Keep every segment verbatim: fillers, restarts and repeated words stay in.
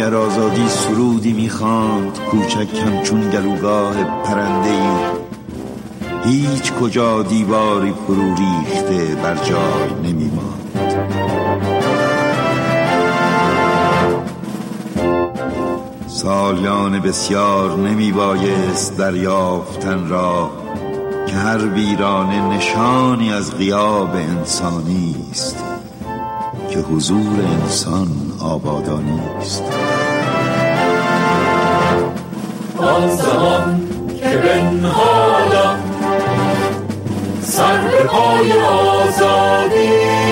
اگر آزادی سرودی میخواند کوچک همچون گلوگاه پرنده ای، هیچ کجا دیواری فرو ریخته بر جای نمیماند. سالیان بسیار نمیبایست دریافتن را که هر ویرانه نشانی از غیاب انسانی است، که حضور انسان آبادانی است. آن زمان که بنهادم سر به پای آزادی،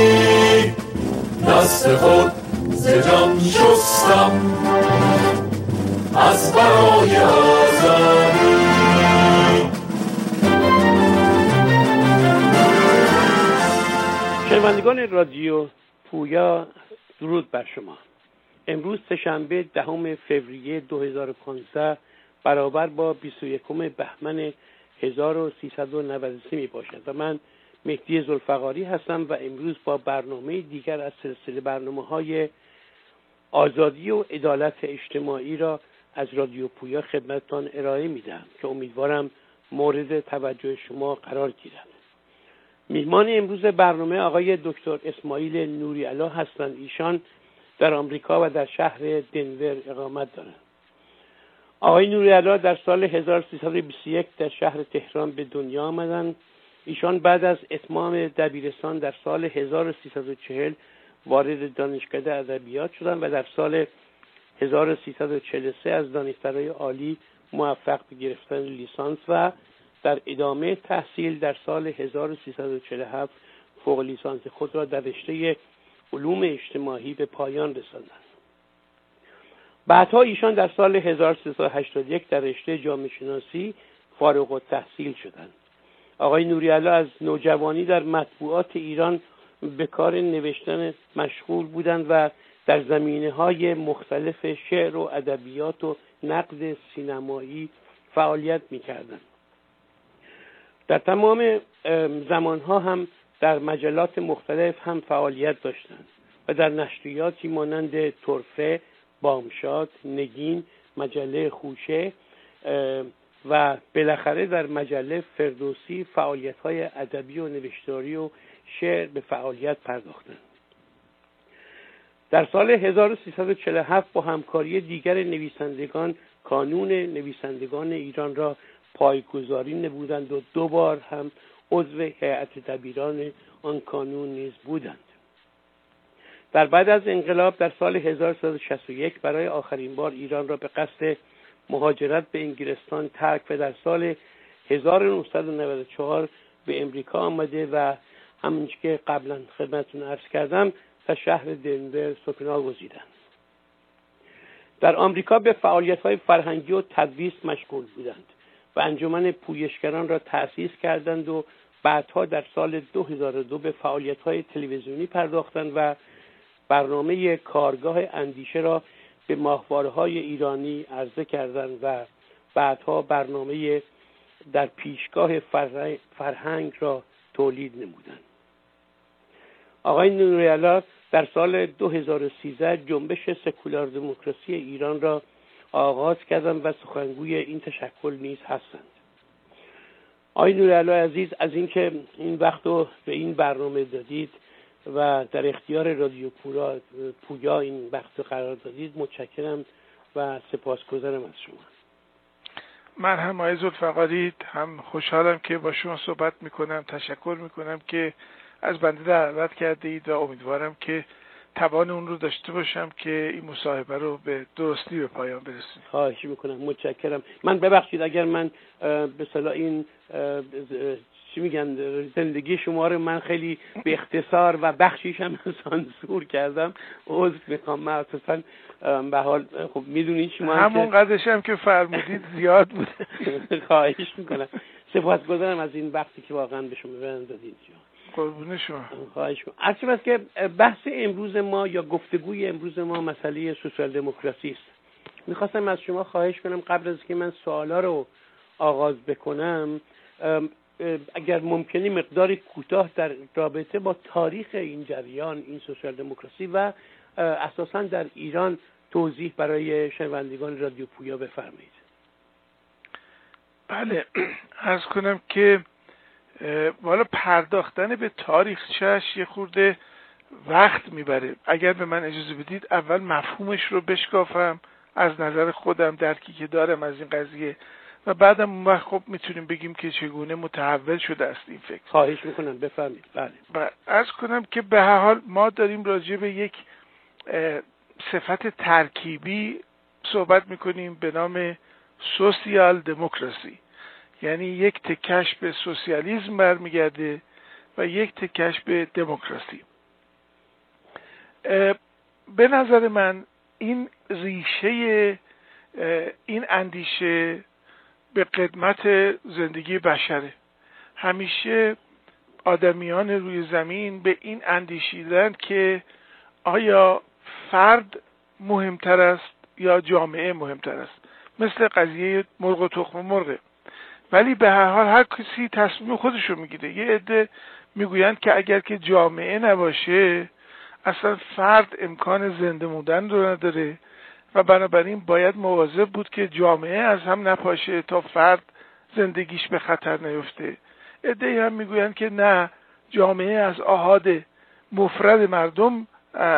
دست خود ز جان شستم از برای آزادی. شنوندگان رادیو پویا، درود بر شما. امروز سه‌شنبه دهم فوریه دو هزار و پانزده برابر با بیست و یکم بهمن هزار و سیصد و نود و سه می باشد و من مهدی ذوالفقاری هستم و امروز با برنامه دیگر از سلسله برنامه‌های آزادی و عدالت اجتماعی را از رادیو پویا خدمتتان ارائه میدم که امیدوارم مورد توجه شما قرار گیرد. میهمان امروز برنامه آقای دکتر اسماعیل نوری‌علا هستند. ایشان در آمریکا و در شهر دنور اقامت دارند. آقای نوری‌علا در سال هزار و سیصد و بیست و یک در شهر تهران به دنیا آمدند. ایشان بعد از اتمام دبیرستان در سال هزار و سیصد و چهل وارد دانشکده ادبیات شدند و در سال هزار و سیصد و چهل و سه از دانشسرای عالی موفق به گرفتن لیسانس و در ادامه تحصیل در سال هزار و سیصد و چهل و هفت فوق لیسانس خود را در رشته علوم اجتماعی به پایان رساندند. بعدها ایشان در سال هزار و سیصد و هشتاد و یک در رشته جامعه شناسی فارغ التحصیل شدند. آقای نوری‌علا از نوجوانی در مطبوعات ایران به کار نوشتن مشغول بودند و در زمینه‌های مختلف شعر و ادبیات و نقد سینمایی فعالیت می‌کردند. در تمام زمانها هم در مجلات مختلف هم فعالیت داشتند و در نشریاتی مانند طرفه، بامشاد، نگین، مجله خوشه و بالاخره در مجله فردوسی فعالیت‌های ادبی و نوشتاری و شعر به فعالیت پرداختند. در سال هزار و سیصد و چهل و هفت با همکاری دیگر نویسندگان کانون نویسندگان ایران را پایه‌گذاری نمودند و دو بار هم عضو هیئت دبیران آن کانون نیز بودند. در بعد از انقلاب در سال هزار و سیصد و شصت و یک برای آخرین بار ایران را به قصد مهاجرت به انگلستان ترک و در سال هزار و نهصد و نود و چهار به امریکا آمده و همونجور که قبلا خدمتتون عرض کردم در شهر دنور سکنا گزیدند. در آمریکا به فعالیت‌های فرهنگی و تدریس مشغول بودند و انجمن پویشگران را تأسیس کردند و بعدها در سال دو هزار و دو به فعالیت‌های تلویزیونی پرداختند و برنامه کارگاه اندیشه را به ماهواره‌های ایرانی عرضه کردند و بعدها برنامه در پیشگاه فرهنگ را تولید نمودند. آقای نوری‌علا در سال دو هزار و سیزده جنبش سکولار دموکراسی ایران را آغاز کردند و سخنگوی این تشکل نیز هستند. آقای نوری‌علا عزیز، از اینکه این وقت رو به این برنامه دادید و در اختیار رادیو پویا این وقت قرار دادید متشکرم و سپاسگزارم از شما. من هم آقای ذوالفقاری هم خوشحالم که با شما صحبت میکنم. تشکر میکنم که از بنده دعوت کرده اید و امیدوارم که توان اون رو داشته باشم که این مصاحبه رو به درستی به پایان برسونم. خواهش میکنم، متشکرم. من ببخشید اگر من به اصطلاح این چی میگن زندگی شما رو من خیلی به اختصار و بخشیش هم سانسور کردم، عذر میخوام. من اساسا به حال خب میدونید شما همون قدرش هم که فرمودید زیاد بود. خواهش میکنم، سپاسگزارم از این وقتی که واقعا به شما دادید. قربون شما. خواهش میکنم. عرض شود که بحث امروز ما یا گفتگوی امروز ما مسئله سوسیال دموکراسی است. میخواستم از شما خواهش کنم قبل از که من سوالا رو آغاز بکنم اگر ممکنه مقداری کوتاه در رابطه با تاریخ این جریان، این سوسیال دموکراسی و اساساً در ایران توضیح برای شنوندگان رادیو پویا بفرمایید. بله، عرض کنم که والا پرداختن به تاریخچه‌اش یه خورده وقت میبره. اگر به من اجازه بدید اول مفهومش رو بشکافم از نظر خودم، درکی که دارم از این قضیه، و بعدم اون وقت خب میتونیم بگیم که چگونه متحول شده است این فکر. خواهش میکنم بفرمایید. بله. عرض کنم که به هر حال ما داریم راجع به یک صفت ترکیبی صحبت میکنیم به نام سوسیال دموکراسی، یعنی یک تکش به سوسیالیسم برمیگرده و یک تکش به دموکراسی. به نظر من این ریشه این اندیشه به قدمت زندگی بشره. همیشه آدمیان روی زمین به این اندیشیدن که آیا فرد مهمتر است یا جامعه مهمتر است، مثل قضیه مرغ و تخم مرغه. ولی به هر حال هر کسی تصمیم خودش رو میگیره. یه عده میگویند که اگر که جامعه نباشه اصلا فرد امکان زنده موندن رو نداره و بنابراین باید مواظب بود که جامعه از هم نپاشه تا فرد زندگیش به خطر نیفته. عده‌ای هم میگویند که نه، جامعه از آحاد مفرد مردم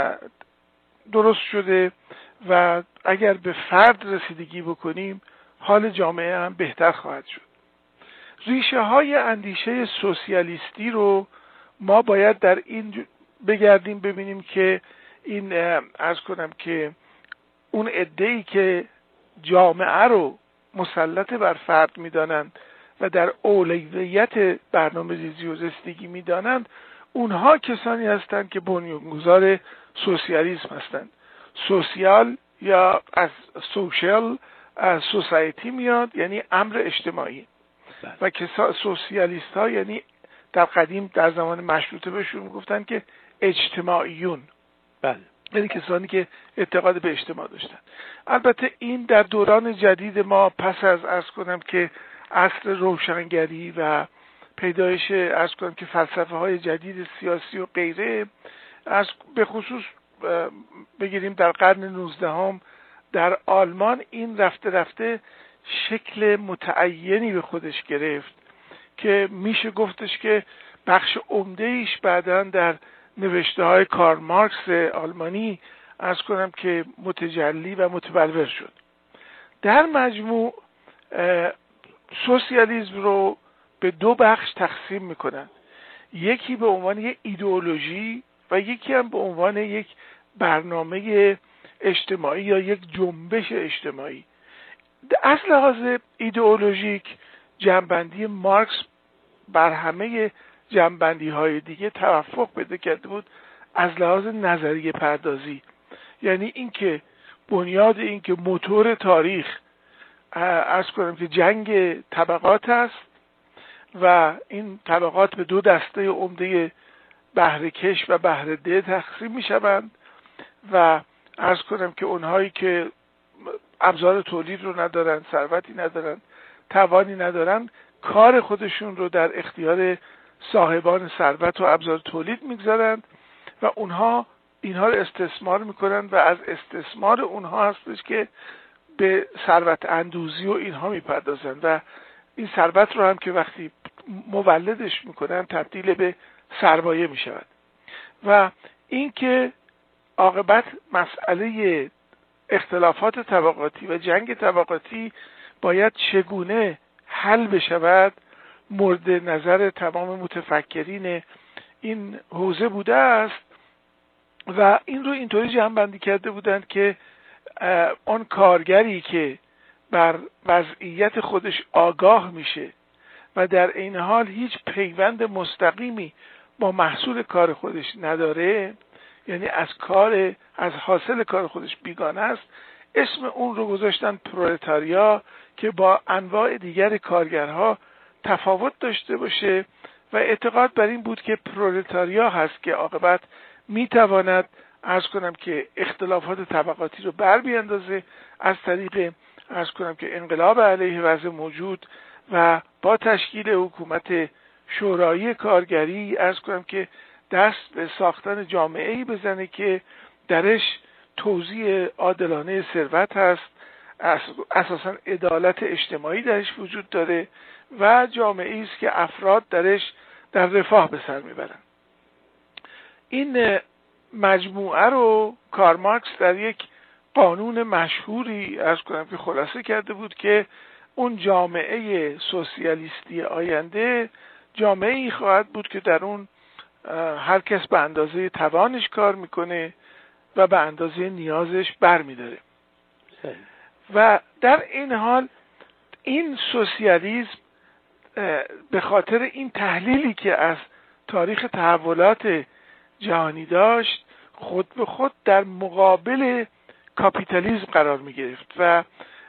درست شده و اگر به فرد رسیدگی بکنیم حال جامعه هم بهتر خواهد شد. ریشه های اندیشه سوسیالیستی رو ما باید در این بگردیم ببینیم که این عرض کنم که اون عده‌ای که جامعه رو مسلط بر فرد میدانند و در اولویت برنامه‌ریزی و رسیدگی میدانند، اونها کسانی هستند که بنیانگذار سوسیالیسم هستند. سوسیال یا از سوشال از سوسایتی میاد، یعنی امر اجتماعی. بله. و که سوسیالیست ها یعنی در قدیم در زمان مشروطه بهشون میگفتن که اجتماعیون. بله. یعنی کسانی که اعتقاد به اجتماع داشتن. البته این در دوران جدید ما پس از عرض کنم که عصر روشنگری و پیدایش عرض کنم که فلسفه های جدید سیاسی و غیره، از به خصوص بگیریم در قرن نوزدهم در آلمان این رفته رفته شکل متعینی به خودش گرفت که میشه گفتش که بخش عمده ایش بعداً در نوشته های کارل مارکس آلمانی عرض کنم که متجلی و متبلور شد. در مجموع سوسیالیسم رو به دو بخش تقسیم میکنن، یکی به عنوان یک ایدئولوژی و یکی هم به عنوان یک برنامه اجتماعی یا یک جنبش اجتماعی. از لحاظ ایدئولوژیک جنبندی مارکس بر همه جنبندی های دیگه توافق پیدا کرده بود از لحاظ نظریه پردازی، یعنی اینکه بنیاد اینکه موتور تاریخ عرض کنم که جنگ طبقات است و این طبقات به دو دسته عمده بهره کش و بهره ده تقسیم می شوند و عرض کنم که اونهایی که ابزار تولید رو ندارن، ثروتی ندارن، توانی ندارن، کار خودشون رو در اختیار صاحبان ثروت و ابزار تولید میگذارند و اونها اینها رو استثمار میکنن و از استثمار اونها هستش که به ثروت اندوزی و اینها میپردازن و این ثروت رو هم که وقتی مولدش میکنن تبدیل به سرمایه میشود و این که عاقبت مسئله اختلافات طبقاتی و جنگ طبقاتی باید چگونه حل بشود مورد نظر تمام متفکرین این حوزه بوده است و این رو اینطوری جمع‌بندی کرده بودند که آن کارگری که بر وضعیت خودش آگاه میشه و در این حال هیچ پیوند مستقیمی با محصول کار خودش نداره، یعنی از کار از حاصل کار خودش بیگانه است، اسم اون رو گذاشتن پرولتاریا که با انواع دیگر کارگرها تفاوت داشته باشه و اعتقاد بر این بود که پرولتاریا هست که عاقبت میتواند عرض کنم که اختلافات طبقاتی رو بر بیاندازه از طریق عرض کنم که انقلاب علیه وضع موجود و با تشکیل حکومت شورایی کارگری عرض کنم که دست به ساختن جامعه‌ای بزنه که درش توزیع عادلانه ثروت هست، اساساً عدالت اجتماعی درش وجود داره و جامعه‌ای است که افراد درش در رفاه به سر میبرن. این مجموعه رو کارل مارکس در یک قانون مشهوری عرض کنم که خلاصه کرده بود که اون جامعه سوسیالیستی آینده جامعه‌ای خواهد بود که در اون هر کس به اندازه توانش کار میکنه و به اندازه نیازش برمیداره. و در این حال این سوسیالیسم به خاطر این تحلیلی که از تاریخ تحولات جهانی داشت خود به خود در مقابل کاپیتالیسم قرار می گرفت و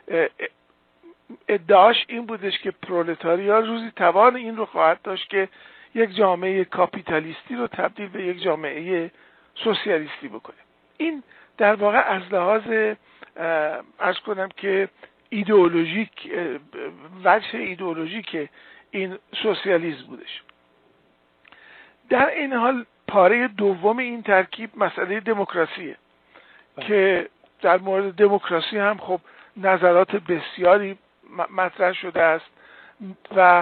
ادعاش این بودش که پرولتاریا روزی توان این رو خواهد داشت که یک جامعه کاپیتالیستی رو تبدیل به یک جامعه سوسیالیستی بکنه. این در واقع از لحاظ عرض کنم که ایدئولوژیک، وجه ایدئولوژیک این سوسیالیسم بودش. در این حال پاره دوم این ترکیب مسئله دموکراسیه که در مورد دموکراسی هم خب نظرات بسیاری مطرح شده است و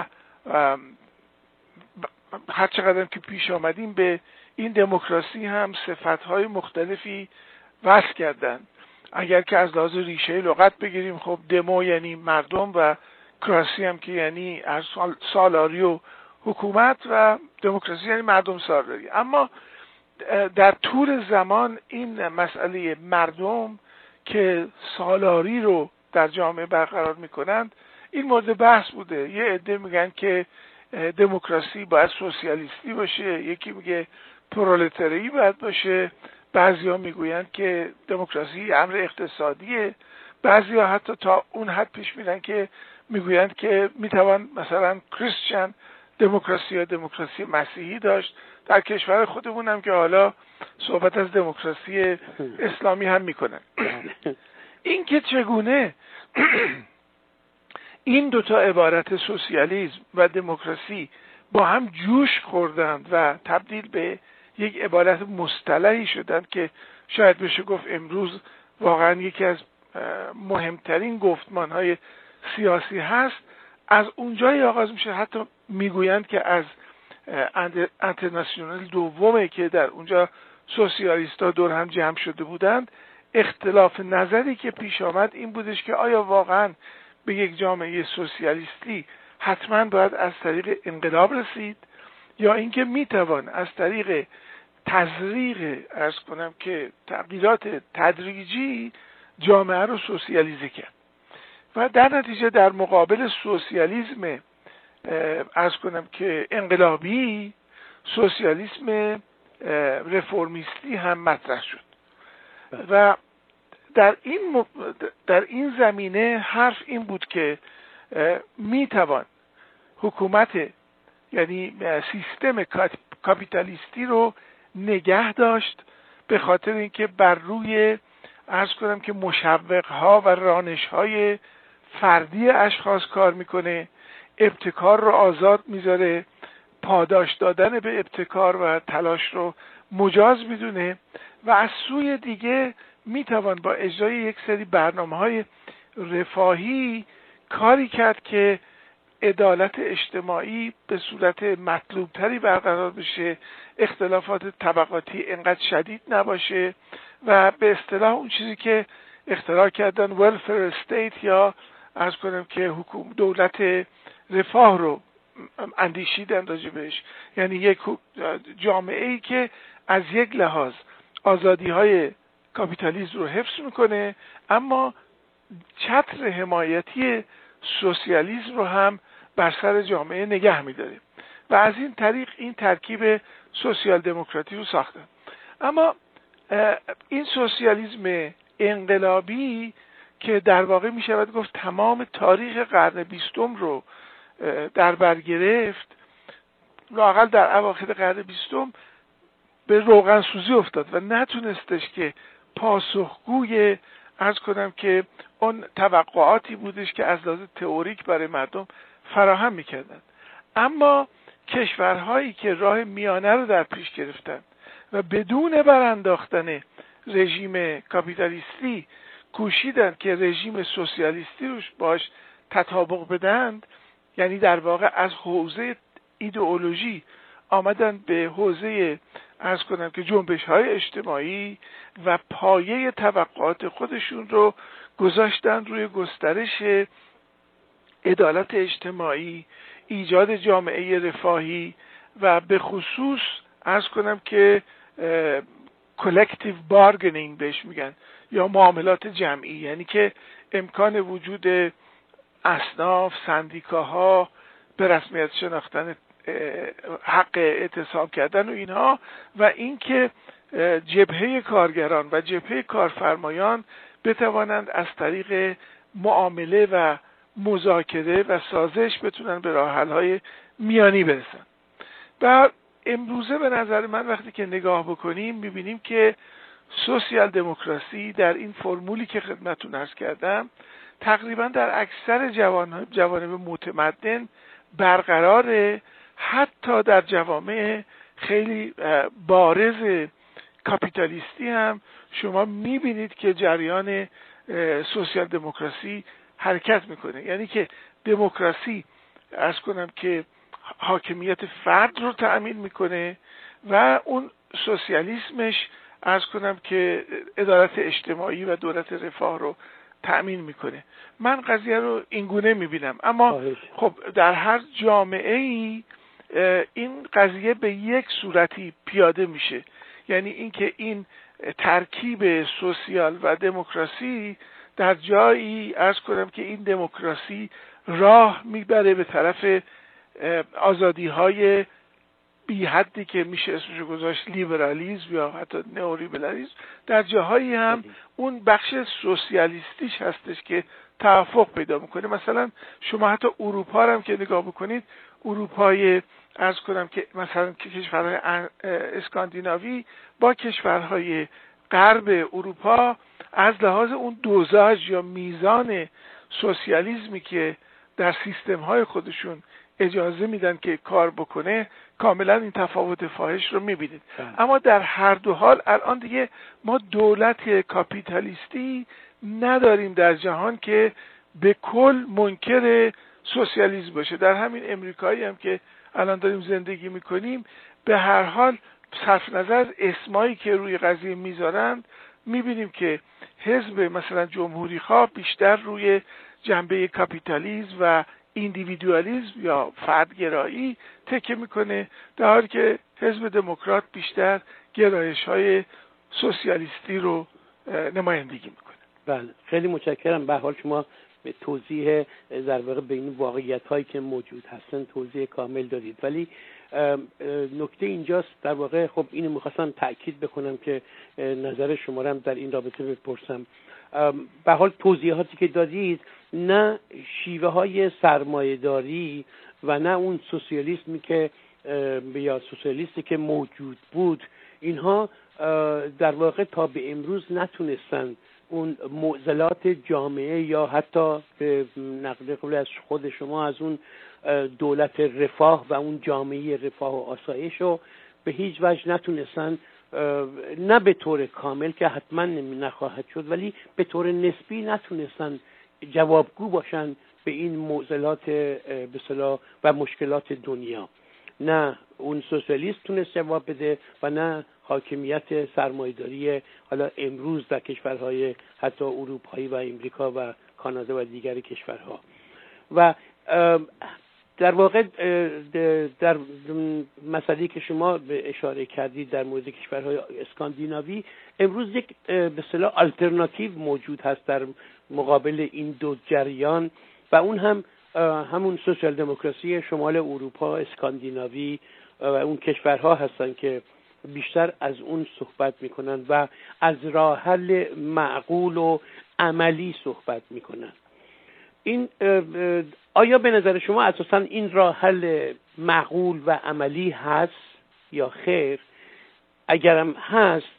هر چقدر که پیش آمدیم به این دموکراسی هم صفتهای مختلفی وصف کردن. اگر که از لحاظ ریشه لغت بگیریم خب دمو یعنی مردم و کراسی هم که یعنی سالاری و حکومت و دموکراسی یعنی مردم سالاری. اما در طول زمان این مسئله مردم که سالاری رو در جامعه برقرار میکنند این مورد بحث بوده. یه عده میگن که دموکراسی باید سوسیالیستی باشه، یکی میگه پرولتاری باید باشه، بعضیا میگویند که دموکراسی امر اقتصادیه، بعضیا حتی تا اون حد پیش میرن که میگویند که میتوان مثلا کریستیان دموکراسی یا دموکراسی مسیحی داشت. در کشور خودمون هم که حالا صحبت از دموکراسی اسلامی هم میکنن. این که چگونه این دوتا عبارت سوسیالیسم و دموکراسی با هم جوش خوردند و تبدیل به یک عبارت مصطلحی شدند که شاید بشه گفت امروز واقعا یکی از مهمترین گفتمانهای سیاسی هست، از اونجای آغاز میشه. حتی میگویند که از انترناسیونال دومه که در اونجا سوسیالیست‌ها دور هم جمع شده بودند، اختلاف نظری که پیش آمد این بودش که آیا واقعا به یک جامعه سوسیالیستی حتما باید از طریق انقلاب رسید یا اینکه میتوان از طریق تزریق عرض کنم که تغییرات تدریجی جامعه رو سوسیالیزه کرد. و در نتیجه در مقابل سوسیالیسم عرض کنم که انقلابی سوسیالیسم رفرمیستی هم مطرح شد و در این در این زمینه حرف این بود که میتوان حکومت یعنی سیستم کاپیتالیستی رو نگه داشت به خاطر اینکه بر روی عرض کنم که مشوقها و رانشهای فردی اشخاص کار میکنه، ابتکار رو آزاد میذاره، پاداش دادن به ابتکار و تلاش رو مجاز میدونه و از سوی دیگه میتوان با اجرای یک سری برنامه‌های رفاهی کاری کرد که عدالت اجتماعی به صورت مطلوبتری برقرار بشه، اختلافات طبقاتی انقدر شدید نباشه و به اصطلاح اون چیزی که اختراع کردن welfare استیت یا عرض کنم که حکومت دولت رفاه رو اندیشیدن راجع بهش، یعنی یک جامعه‌ای که از یک لحاظ آزادی‌های کاپیتالیسم رو حفظ میکنه اما چتر حمایتی سوسیالیسم رو هم بر سر جامعه نگه میداره و از این طریق این ترکیب سوسیال دموکراتی رو ساختن. اما این سوسیالیسم انقلابی که در واقع می شود گفت تمام تاریخ قرن بیستم رو در بر گرفت، لااقل در اواخر قرن بیستم به روغن سوزی افتاد و نتونستش که پاسخگوی عرض کنم که اون توقعاتی بودش که از لحاظ تئوریک برای مردم فراهم میکردن. اما کشورهایی که راه میانه رو در پیش گرفتن و بدون برانداختن رژیم کاپیتالیستی کوشیدن که رژیم سوسیالیستی روش باش تطابق بدند، یعنی در واقع از حوزه ایدئولوژی آمدن به حوزه عرض کنم که جنبش های اجتماعی و پایه توقعات خودشون رو گذاشتن روی گسترش عدالت اجتماعی، ایجاد جامعه رفاهی و به خصوص عرض کنم که کلکتیو بارگنینگ بهش میگن یا معاملات جمعی، یعنی که امکان وجود اصناف، سندیکاها، به رسمیت شناختن حق اعتصاب کردن و اینها، و اینکه جبهه کارگران و جبهه کارفرمایان بتوانند از طریق معامله و مذاکره و سازش بتونن به راه حل‌های میانی برسن. و امروزه به نظر من وقتی که نگاه بکنیم میبینیم که سوسیال دموکراسی در این فرمولی که خدمتتون عرض کردم تقریبا در اکثر جوان جوانب متمدن برقراره، حتی در جوامع خیلی بارز کاپیتالیستی هم شما میبینید که جریان سوسیال دموکراسی حرکت میکنه، یعنی که دموکراسی عرض کنم که حاکمیت فرد رو تأمین میکنه و اون سوسیالیسمش عرض کنم که عدالت اجتماعی و دولت رفاه رو تأمین میکنه. من قضیه رو اینگونه میبینم، اما خب در هر جامعه ای این قضیه به یک صورتی پیاده میشه، یعنی اینکه این ترکیب سوسیال و دموکراسی در جایی عرض کنم که این دموکراسی راه میبره به طرف آزادی های بی حدی که میشه اسمشو گذاشت لیبرالیسم یا حتی نئولیبرالیسم، در جاهایی هم اون بخش سوسیالیستیش هستش که توافق پیدا میکنه. مثلا شما حتی اروپا هم که نگاه بکنید، اروپای عرض کنم که مثلا کشورهای اسکاندیناوی با کشورهای غرب اروپا از لحاظ اون دوزاج یا میزان سوسیالیسمی که در سیستم های خودشون اجازه میدن که کار بکنه، کاملا این تفاوت فاحش رو میبینید. اما در هر دو حال الان دیگه ما دولت کاپیتالیستی نداریم در جهان که به کل منکر سوسیالیسم باشه. در همین امریکایی هم که الان داریم زندگی میکنیم، به هر حال صرف نظر اسمایی که روی قضیه میذارند میبینیم که حزب مثلا جمهوری خواه بیشتر روی جنبه کاپیتالیسم و ایندیویدوالیسم یا فردگرایی تکیه میکنه، در حالی که حزب دموکرات بیشتر گرایش‌های سوسیالیستی رو نمایندگی میکنه. بله، خیلی متشکرم. به حال شما به توضیح در واقع بین واقعیت‌هایی که موجود هستن توضیح کامل دادید، ولی نکته اینجاست در واقع، خب اینو می‌خواستم تأکید بکنم که نظر شما رو هم در این رابطه بپرسم. به حال توضیحاتی که دادید نه شیوه های سرمایه‌داری و نه اون سوسیالیسمی که یا سوسیالیستی که موجود بود، اینها در واقع تا به امروز نتونستن اون معضلات جامعه یا حتی به نقل قول از خود شما از اون دولت رفاه و اون جامعه رفاه و آسایش رو به هیچ وجه نتونستن، نه به طور کامل که حتما نخواهد شد، ولی به طور نسبی نتونستن جوابگو باشن به این معضلات به اصطلاح و مشکلات دنیا. نه اون سوسیالیست تونست جواب بده و نه حاکمیت سرمایه‌داری حالا امروز در کشورهای حتی اروپایی و امریکا و کانادا و دیگر کشورها. و در واقع در مسئله که شما به اشاره کردید در مورد کشورهای اسکاندیناوی، امروز یک به اصطلاح آلترناتیو موجود هست در مقابل این دو جریان و اون هم همون سوسیال دموکراسی شمال اروپا، اسکاندیناوی و اون کشورها هستن که بیشتر از اون صحبت میکنن و از راه حل معقول و عملی صحبت میکنن. این آیا به نظر شما اساساً این راه حل معقول و عملی هست یا خیر؟ اگرم هست،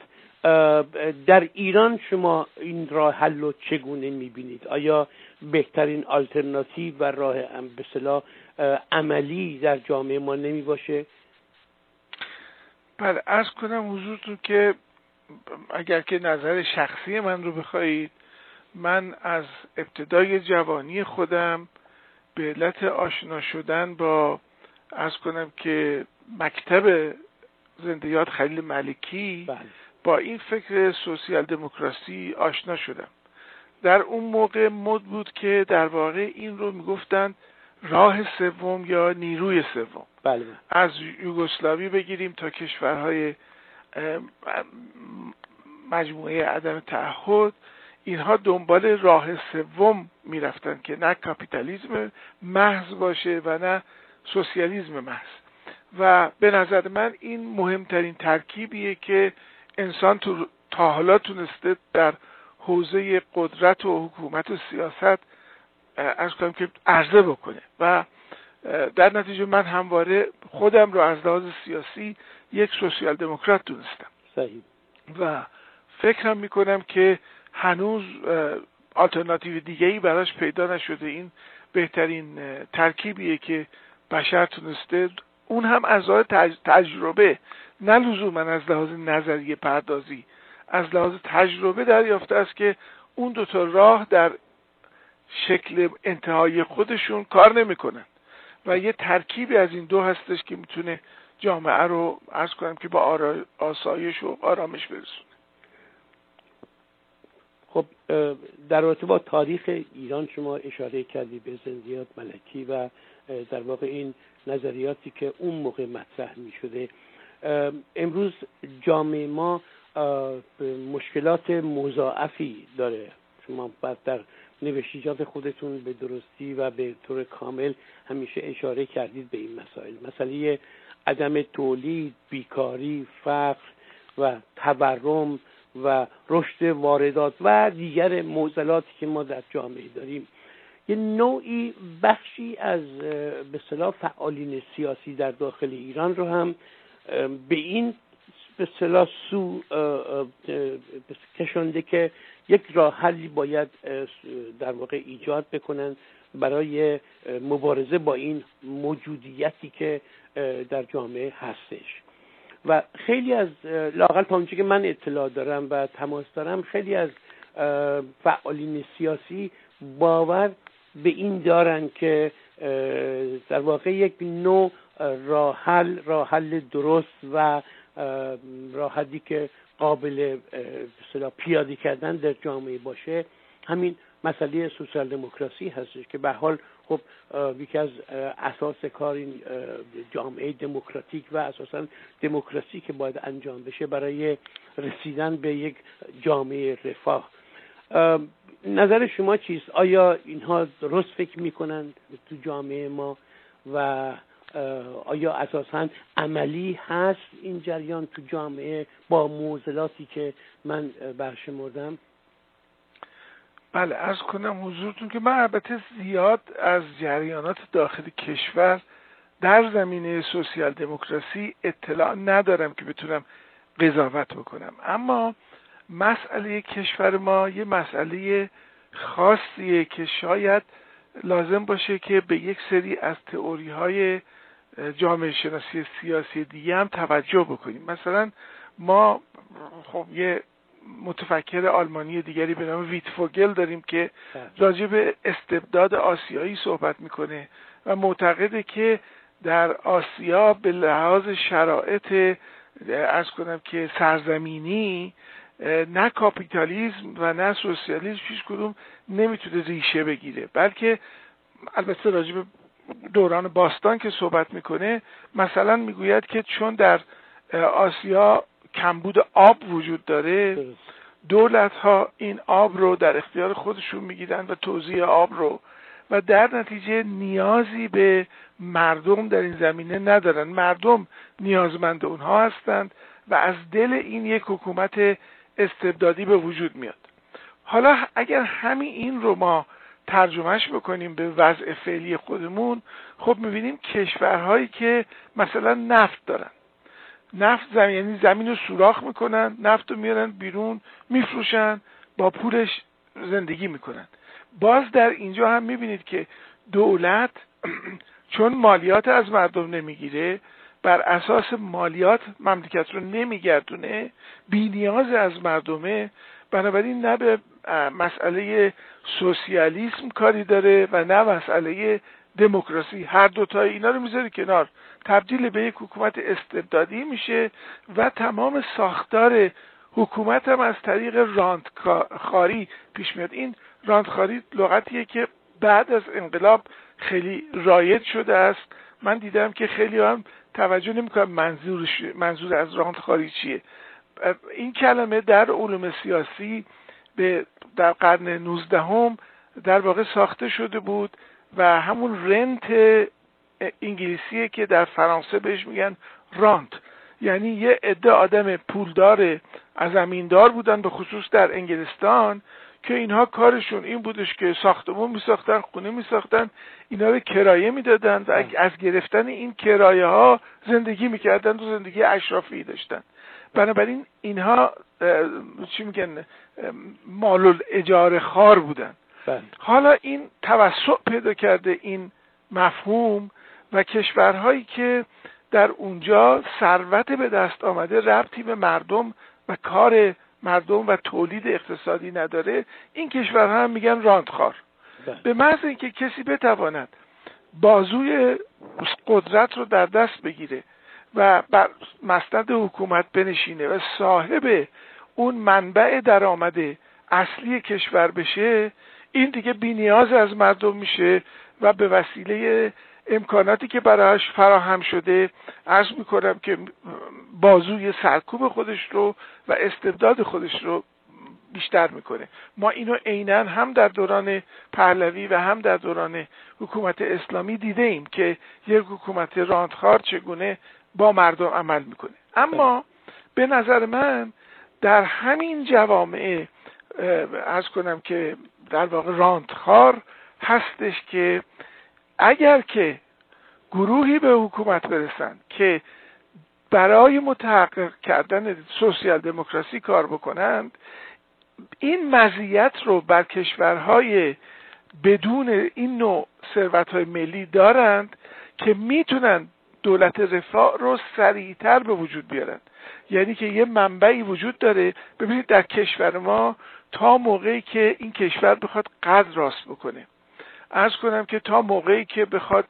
در ایران شما این راه حل رو چگونه میبینید؟ آیا بهترین آلترناتیو و راه به اصطلاح عملی در جامعه ما نمی باشه؟ بله، عرض کنم حضورتون که اگر که نظر شخصی من رو بخواید، من از ابتدای جوانی خودم به علت آشنا شدن با عرض کنم که مکتب زندیات خلیل ملکی بله. با این فکر سوسیال دموکراسی آشنا شدم. در اون موقع مد بود که در واقع این رو میگفتند راه سوم یا نیروی سوم. بله. از یوگسلاوی بگیریم تا کشورهای مجموعه عدم تعهد، اینها دنبال راه سوم میرفتن که نه کاپیتالیسم محض باشه و نه سوسیالیسم محض. و به نظر من این مهمترین ترکیبیه که انسان تو تا حالا تونسته در حوزه قدرت و حکومت و سیاست از کنم که عرضه بکنه و در نتیجه من همواره خودم رو از لحاظ سیاسی یک سوسیال دموکرات دونستم. صحیح. و فکرم میکنم که هنوز آلترناتیو دیگه‌ای براش پیدا نشده. این بهترین ترکیبیه که بشر تونسته، اون هم از لحاظ تجربه، نه لزوما از لحاظ نظریه پردازی، از لحاظ تجربه دریافته است که اون دوتا راه در شکل انتهای خودشون کار نمیکنن و یه ترکیبی از این دو هستش که میتونه جامعه رو عرض کنم که با آرا... آسایش و آرامش برسونه. خب در رابطه با تاریخ ایران شما اشاره کردی به زندیات ملکی و در واقع این نظریاتی که اون موقع مطرح می شده. امروز جامعه ما مشکلات مضاعفی داره. شما بعد در نوشتیجات خودتون به درستی و به طور کامل همیشه اشاره کردید به این مسائل. مسئله عدم تولید، بیکاری، فقر و تورم و رشد واردات و دیگر معضلاتی که ما در جامعه داریم، یه نوعی بخشی از به اصطلاح فعالین سیاسی در داخل ایران رو هم به این به اصطلاح سو کشونده که یک راه حلی باید در واقع ایجاد بکنن برای مبارزه با این موجودیتی که در جامعه هستش. و خیلی از لااقل تا اونجایی که من اطلاع دارم و تماس دارم، خیلی از فعالین سیاسی باور به این دارن که در واقع یک نوع راه حل راه حل درست و راه حلی که قابل اصطلاح پیاده کردن در جامعه باشه همین مسئله سوسیال دموکراسی هستش که به حال خب یکی از اساس کار این جامعه دموکراتیک و اساسا دموکراسی که باید انجام بشه برای رسیدن به یک جامعه رفاه. نظر شما چیست؟ آیا اینها درست فکر میکنن تو جامعه ما و آیا اساساً عملی هست این جریان تو جامعه با معضلاتی که من برشمردم؟ بله، عرض کنم حضورتون که من البته زیاد از جریانات داخل کشور در زمینه سوسیال دموکراسی اطلاع ندارم که بتونم قضاوت بکنم، اما مسئله کشور ما یه مسئله خاصیه که شاید لازم باشه که به یک سری از تئوری های جامعه شناسی سیاسی دیگه هم توجه بکنیم. مثلا ما خب یه متفکر آلمانی دیگری به نام ویتفوگل داریم که راجع به استبداد آسیایی صحبت میکنه و معتقده که در آسیا به لحاظ شرایط عرض کنم که سرزمینی نه کاپیتالیسم و نه سوسیالیسم هیچ کدوم نمیتونه ریشه بگیره، بلکه البته راجع به دوران باستان که صحبت میکنه مثلا میگوید که چون در آسیا کمبود آب وجود داره، دولت ها این آب رو در اختیار خودشون میگیرن و توزیع آب رو و در نتیجه نیازی به مردم در این زمینه ندارن. مردم نیازمند اونها هستند و از دل این یک حکومت استبدادی به وجود میاد. حالا اگر همین این رو ما ترجمهش بکنیم به وضع فعلی خودمون، خب میبینیم کشورهایی که مثلا نفت دارن، نفت زمین یعنی زمین رو سوراخ میکنن، نفت رو میارن بیرون میفروشن، با پولش زندگی میکنن. باز در اینجا هم میبینید که دولت چون مالیات از مردم نمیگیره بر اساس مالیات مملکت رو نمیگردونه، بی نیاز از مردمه، بنابراین نه به مسئله سوسیالیسم کاری داره و نه مسئله دموکراسی. هر دوتای اینا رو میذاره کنار، تبدیل به یک حکومت استبدادی میشه و تمام ساختار حکومت هم از طریق راندخاری پیش میاد. این راندخاری لغتیه که بعد از انقلاب خیلی رایج شده است. من دیدم که خیلی هم توجه نمیکنن منظورش منظور از راندخاری چیه. این کلمه در علوم سیاسی به در قرن نوزدهم در واقع ساخته شده بود و همون رنت انگلیسیه که در فرانسه بهش میگن رانت، یعنی یه عده آدم پولدار از زمیندار بودن، به خصوص در انگلستان، که اینها کارشون این بودش که ساختمون میساختن، خونه میساختن، اینا رو کرایه میدادن و از گرفتن این کرایه ها زندگی میکردن و زندگی اشرافی داشتن. بنابراین اینها چی میگن، مال اجاره خار بودن. بله. حالا این توسع پیدا کرده این مفهوم و کشورهایی که در اونجا ثروت به دست آمده ربطی به مردم و کار مردم و تولید اقتصادی نداره، این کشورها هم میگن راندخوار. بله. به محض اینکه کسی بتواند بازوی قدرت رو در دست بگیره و بر مسند حکومت بنشینه و صاحب اون منبع درآمد اصلی کشور بشه، این دیگه بی نیاز از مردم میشه و به وسیله امکاناتی که برایش فراهم شده عرض میکنم که بازوی سرکوب خودش رو و استبداد خودش رو بیشتر میکنه. ما اینو عیناً هم در دوران پهلوی و هم در دوران حکومت اسلامی دیده ایم که یک حکومت راندخوار چگونه با مردم عمل میکنه. اما به نظر من در همین جوامع عرض کنم که در واقع راندخوار هستش که اگر که گروهی به حکومت برسن که برای متحقق کردن سوسیال دموکراسی کار بکنند، این مزیت رو بر کشورهای بدون این نوع ثروت‌های ملی دارند که میتونن دولت رفاه رو سریعتر به وجود بیارن. یعنی که یه منبعی وجود داره. ببینید در کشور ما تا موقعی که این کشور بخواد قد راست بکنه، عرض کنم که تا موقعی که بخواد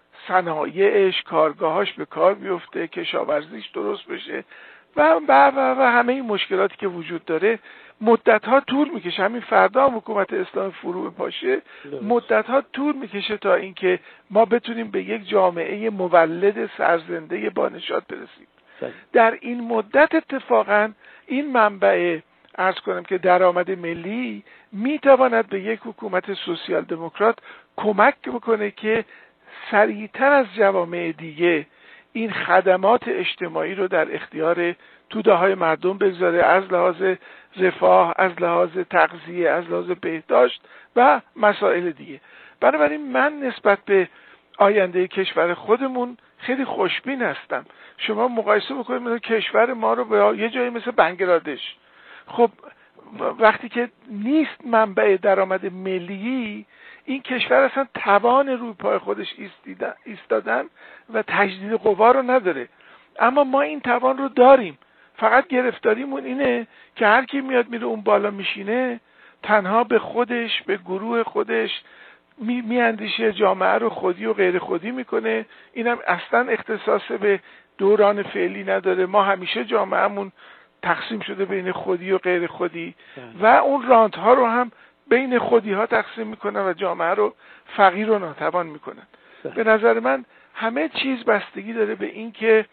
صنایعش، کارگاهاش به کار بیفته، کشاورزیش درست بشه و و و, و همه این مشکلاتی که وجود داره، مدت‌ها طول میکشه. همین فردا هم حکومت اسلام فرو بپاشه، مدت‌ها طول میکشه تا اینکه ما بتونیم به یک جامعه مولد سرزنده با نشاط برسیم. در این مدت اتفاقا این منبع عرض کنم که درآمد ملی میتواند به یک حکومت سوسیال دموکرات کمک بکنه که سریعتر از جوامع دیگه این خدمات اجتماعی رو در اختیار توده‌های مردم بگذاره، از لحاظ رفاه، از لحاظ تغذیه، از لحاظ بهداشت و مسائل دیگه. بنابراین من نسبت به آینده کشور خودمون خیلی خوشبین هستم. شما مقایسه بکنید مثلا کشور ما رو با یه جایی مثل بنگلادش. خب وقتی که نیست منبع درآمد ملی، این کشور اصلا توان روی پای خودش ایستادن و تجدید قوا رو نداره. اما ما این توان رو داریم، فقط گرفتاریمون اینه که هر کی میاد میره اون بالا میشینه، تنها به خودش، به گروه خودش می میاندیشه، جامعه رو خودی و غیر خودی میکنه. اینم اصلا اختصاص به دوران فعلی نداره. ما همیشه جامعهمون تقسیم شده بین خودی و غیر خودی و اون رانت ها رو هم بین خودی ها تقسیم میکنن و جامعه رو فقیر و ناتوان میکنن. به نظر من همه چیز بستگی داره به این که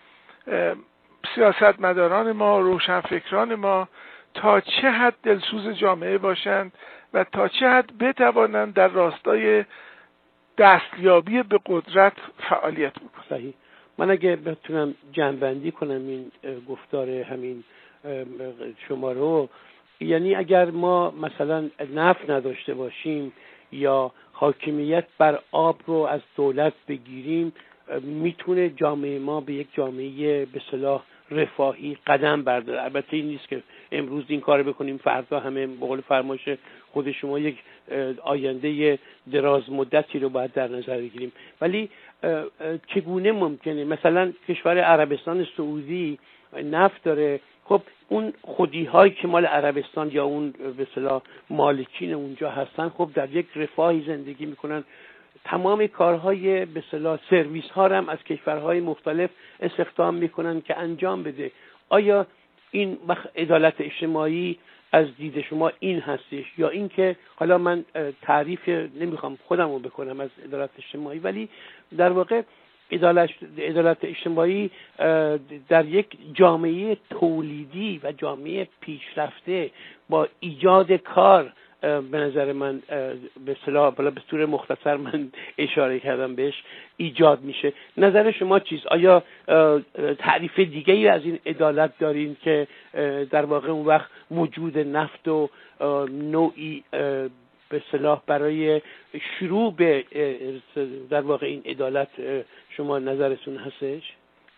سیاستمداران ما، روشنفکران ما تا چه حد دلسوز جامعه باشند و تا چه حد بتوانند در راستای دستیابی به قدرت فعالیت بکنند. صحیح. من اگه بتونم جمع‌بندی کنم این گفتار همین شما رو، یعنی اگر ما مثلا نفت نداشته باشیم یا حاکمیت بر آب رو از دولت بگیریم، میتونه جامعه ما به یک جامعه به اصطلاح رفاهی قدم برداره. البته این نیست که امروز این کار بکنیم فردا همه به قول فرمایش خود شما یک آینده دراز مدتی رو باید در نظر بگیریم. ولی چگونه ممکنه مثلا کشور عربستان سعودی نفت داره، خب اون خودی هایی که مال عربستان یا اون به اصطلاح مالکین اونجا هستن خب در یک رفاهی زندگی میکنن، تمام کارهای به اصطلاح سرویس ها هم از کشورهای مختلف استخدام میکنن که انجام بده. آیا این عدالت اجتماعی از دید شما این هستش، یا این که حالا من تعریف نمیخوام خودم رو بکنم از عدالت اجتماعی، ولی در واقع عدالت عدالت اجتماعی در یک جامعه تولیدی و جامعه پیشرفته با ایجاد کار به نظر من به اصطلاح بالا به طور مختصر من اشاره کردم بهش ایجاد میشه. نظر شما چیست؟ آیا تعریف دیگه‌ای از این عدالت دارین که در واقع اون وقت وجود نفت و نوعی به اصطلاح برای شروع به در واقع این عدالت شما نظرتون هستش؟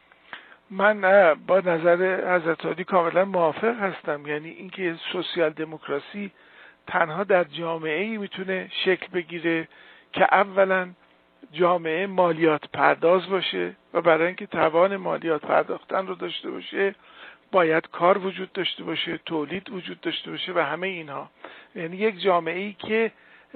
من با نظر حضرت عالی کاملا موافق هستم. یعنی اینکه سوسیال دموکراسی تنها در جامعه‌ای میتونه شکل بگیره که اولا جامعه مالیات پرداز باشه و برای اینکه توان مالیات پرداختن رو داشته باشه باید کار وجود داشته باشه، تولید وجود داشته باشه و همه اینها. یعنی یک جامعه‌ای که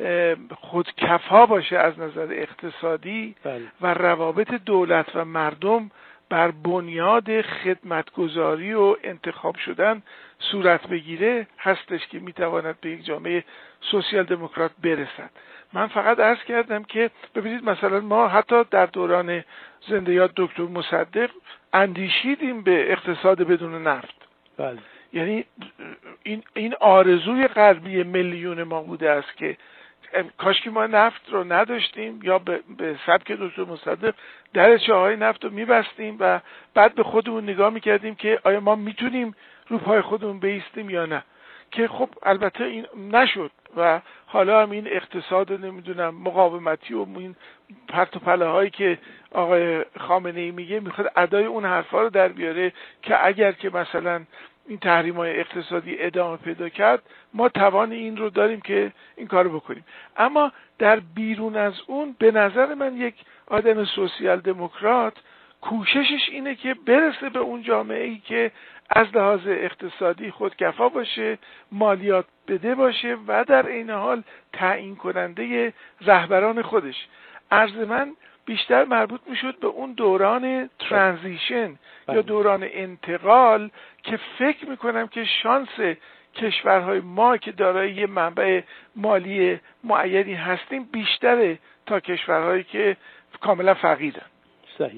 خودکفا باشه از نظر اقتصادی بله. و روابط دولت و مردم بر بنیاد خدمتگزاری و انتخاب شدن صورت بگیره هستش که میتواند به یک جامعه سوسیال دموکرات برسد. من فقط عرض کردم که ببینید مثلا ما حتی در دوران زنده یاد دکتر مصدق اندیشیدیم به اقتصاد بدون نفت. بله. یعنی این این آرزوی غربی میلیون ما بوده است که کاش که ما نفت رو نداشتیم یا به, به سبک دکتر مصدق در چاهای نفت رو میبستیم و بعد به خودمون نگاه میکردیم که آیا ما میتونیم رو پای خودمون بایستیم یا نه، که خب البته این نشد و حالا هم این اقتصاد نمیدونم مقاومتی و این پرت و پله هایی که آقای خامنه ای میگه میخواد ادای اون حرفا رو در بیاره که اگر که مثلا این تحریم‌های اقتصادی ادامه پیدا کرد ما توان این رو داریم که این کارو بکنیم. اما در بیرون از اون به نظر من یک آدم سوسیال دموکرات کوششش اینه که برسه به اون جامعه‌ای که از لحاظ اقتصادی خودکفا باشه، مالیات بده باشه و در این حال تعیین کننده رهبران خودش. عرض من بیشتر مربوط میشد به اون دوران ترانزیشن یا دوران انتقال که فکر میکنم که شانس کشورهای ما که دارای یه منبع مالی معینی هستیم بیشتره تا کشورهایی که کاملا فقیرن. صحیح.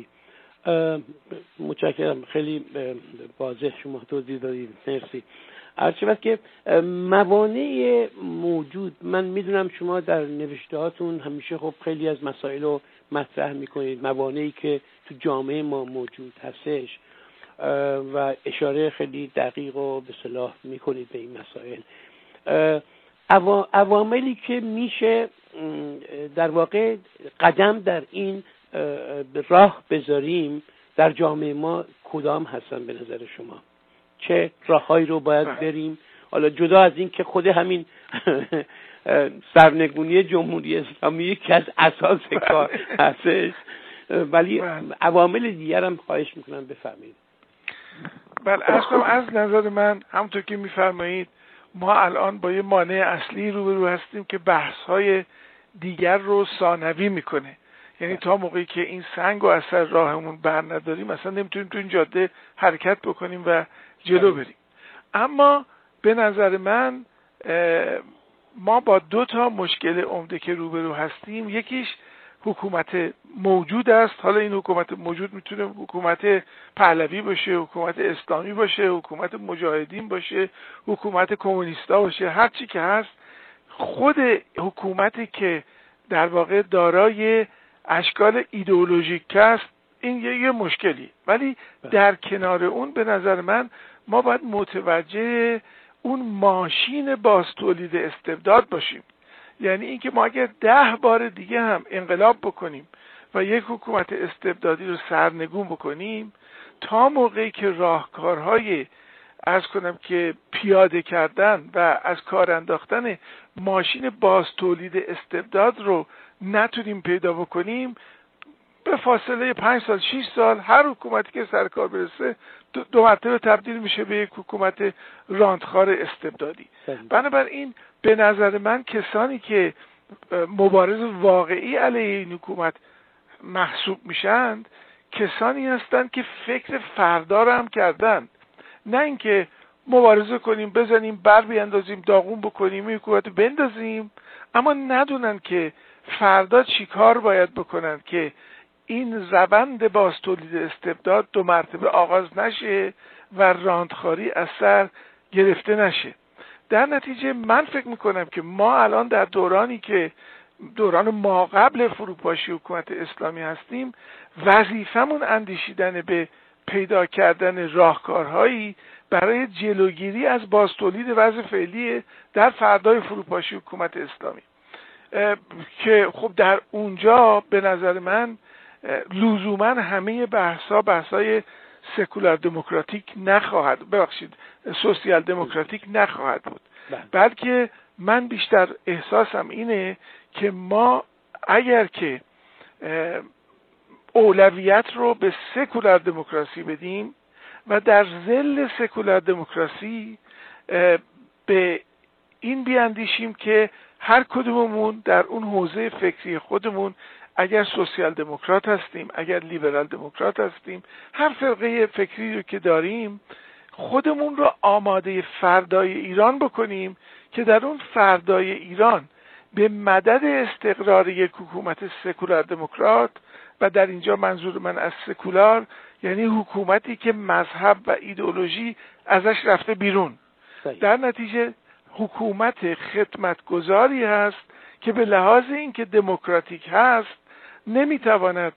متشکرم، خیلی واضح شما توضیح دادید، مرسی. هرچند که موانع موجود، من میدونم شما در نوشته هاتون همیشه خب خیلی از مسائل رو مطرح میکنید، موانعی که تو جامعه ما موجود هستش و اشاره خیلی دقیق و به صلاح میکنید به این مسائل. عواملی که میشه در واقع قدم در این راه بذاریم در جامعه ما کدام هستن به نظر شما؟ چه راههایی رو باید بریم؟ حالا جدا از این که خود همین سرنگونی جمهوری اسلامی یکی از اساس کار هستش، ولی عوامل دیگر هم خواهش میکنم بفرمایید. بله، اصلا از نظر من همونطور که میفرمایید ما الان با یه مانع اصلی روبرو هستیم که بحث‌های دیگر رو ثانوی میکنه. یعنی تا موقعی که این سنگ و اثر راهمون بر نداریم مثلا نمیتونیم تو این جاده حرکت بکنیم و جلو بریم. اما به نظر من ما با دو تا مشکل عمده که روبرو هستیم، یکیش حکومت موجود است. حالا این حکومت موجود میتونه حکومت پهلوی باشه، حکومت اسلامی باشه، حکومت مجاهدین باشه، حکومت کمونیستا باشه، هر چی که هست. خود حکومتی که در واقع دارای اشکال ایدئولوژیک است این یه, یه مشکلی، ولی در کنار اون به نظر من ما باید متوجه اون ماشین باز تولید استبداد باشیم. یعنی اینکه ما اگر ده بار دیگه هم انقلاب بکنیم و یک حکومت استبدادی رو سرنگون بکنیم، تا موقعی که راهکارهای عرض کنم که پیاده کردن و از کار انداختن ماشین باز تولید استبداد رو نتونیم پیدا بکنیم، به فاصله پنج سال شش سال هر حکومتی که سر کار برسه دو, دو مرتبه تبدیل میشه به یک حکومت راندخوار استبدادی. بنابراین به نظر من کسانی که مبارز واقعی علیه این حکومت محسوب میشند کسانی هستند که فکر فردا رو هم کردن، نه اینکه مبارزه کنیم، بزنیم، بر بیاندازیم، داغون بکنیم، این حکومت بندازیم، اما ندونن که فردا چی کار باید بکنن که این روند باز تولید استبداد دو مرتبه آغاز نشه و راندخواری از سر گرفته نشه. در نتیجه من فکر میکنم که ما الان در دورانی که دوران ما قبل فروپاشی حکومت اسلامی هستیم، وظیفمون اندیشیدن به پیدا کردن راهکارهایی برای جلوگیری از باز تولید وضع فعلی در فردای فروپاشی حکومت اسلامی که خب در اونجا به نظر من لزوما همه بحثا بحثای سکولار دموکراتیک نخواهد، ببخشید سوسیال دموکراتیک نخواهد بود، بلکه من بیشتر احساسم اینه که ما اگر که اولویت رو به سکولار دموکراسی بدیم و در ظل سکولار دموکراسی به این بیاندیشیم که هر کدوممون در اون حوزه فکری خودمون، اگر سوسیال دموکرات هستیم، اگر لیبرال دموکرات هستیم، هر فرقه فکری رو که داریم، خودمون رو آماده فردای ایران بکنیم که در اون فردای ایران به مدد استقرار یک حکومت سکولار دموکرات، و در اینجا منظور من از سکولار یعنی حکومتی که مذهب و ایدئولوژی ازش رفته بیرون، در نتیجه حکومت خدمتگزاری هست که به لحاظ اینکه دموکراتیک هست نمیتواند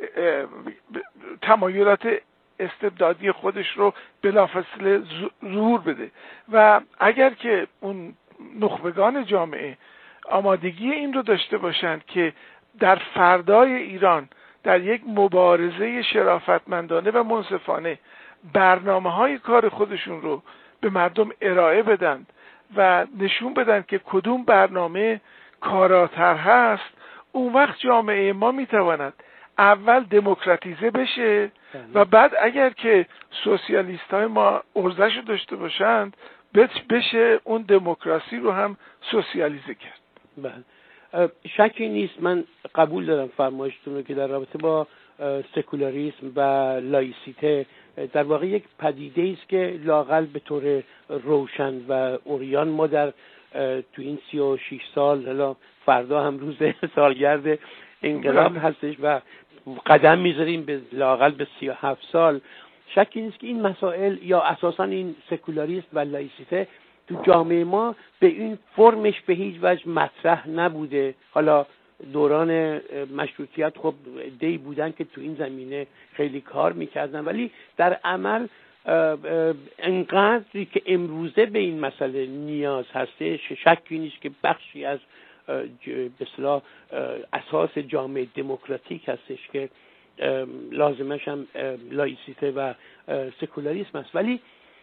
تمایلات استبدادی خودش رو بلافاصله ظهور بده و اگر که اون نخبگان جامعه آمادگی این رو داشته باشند که در فردای ایران در یک مبارزه شرافتمندانه و منصفانه برنامه‌های کار خودشون رو به مردم ارائه بدن و نشون بدن که کدوم برنامه کاراتر هست، اون وقت جامعه ما میتواند اول دموکراتیزه بشه و بعد اگر که سوسیالیست های ما ارزش داشته باشند بشه اون دموکراسی رو هم سوسیالیزه کرد. بله، شکی نیست، من قبول دارم فرمایشتون رو که در رابطه با سکولاریسم و لایسیته در واقع یک پدیده است که لااقل به طور روشن و عریان ما در تو این سی و شش سال، حالا فردا هم روز سالگرد انقلاب هستش و قدم میذاریم به لااقل به سی و هفت سال، شکی نیست که این مسائل یا اساسا این سکولاریسم و لایسیته تو جامعه ما به این فرمش به هیچ وجه مطرح نبوده. حالا دوران مشروطیت خب عده‌ای بودن که تو این زمینه خیلی کار میکردن، ولی در عمل انقدری که امروزه به این مسئله نیاز هستش، شکی نیست که بخشی از به اصطلاح اساس جامعه دموکراتیک هستش که لازمش هم لایسیته و سکولاریسم است. ولی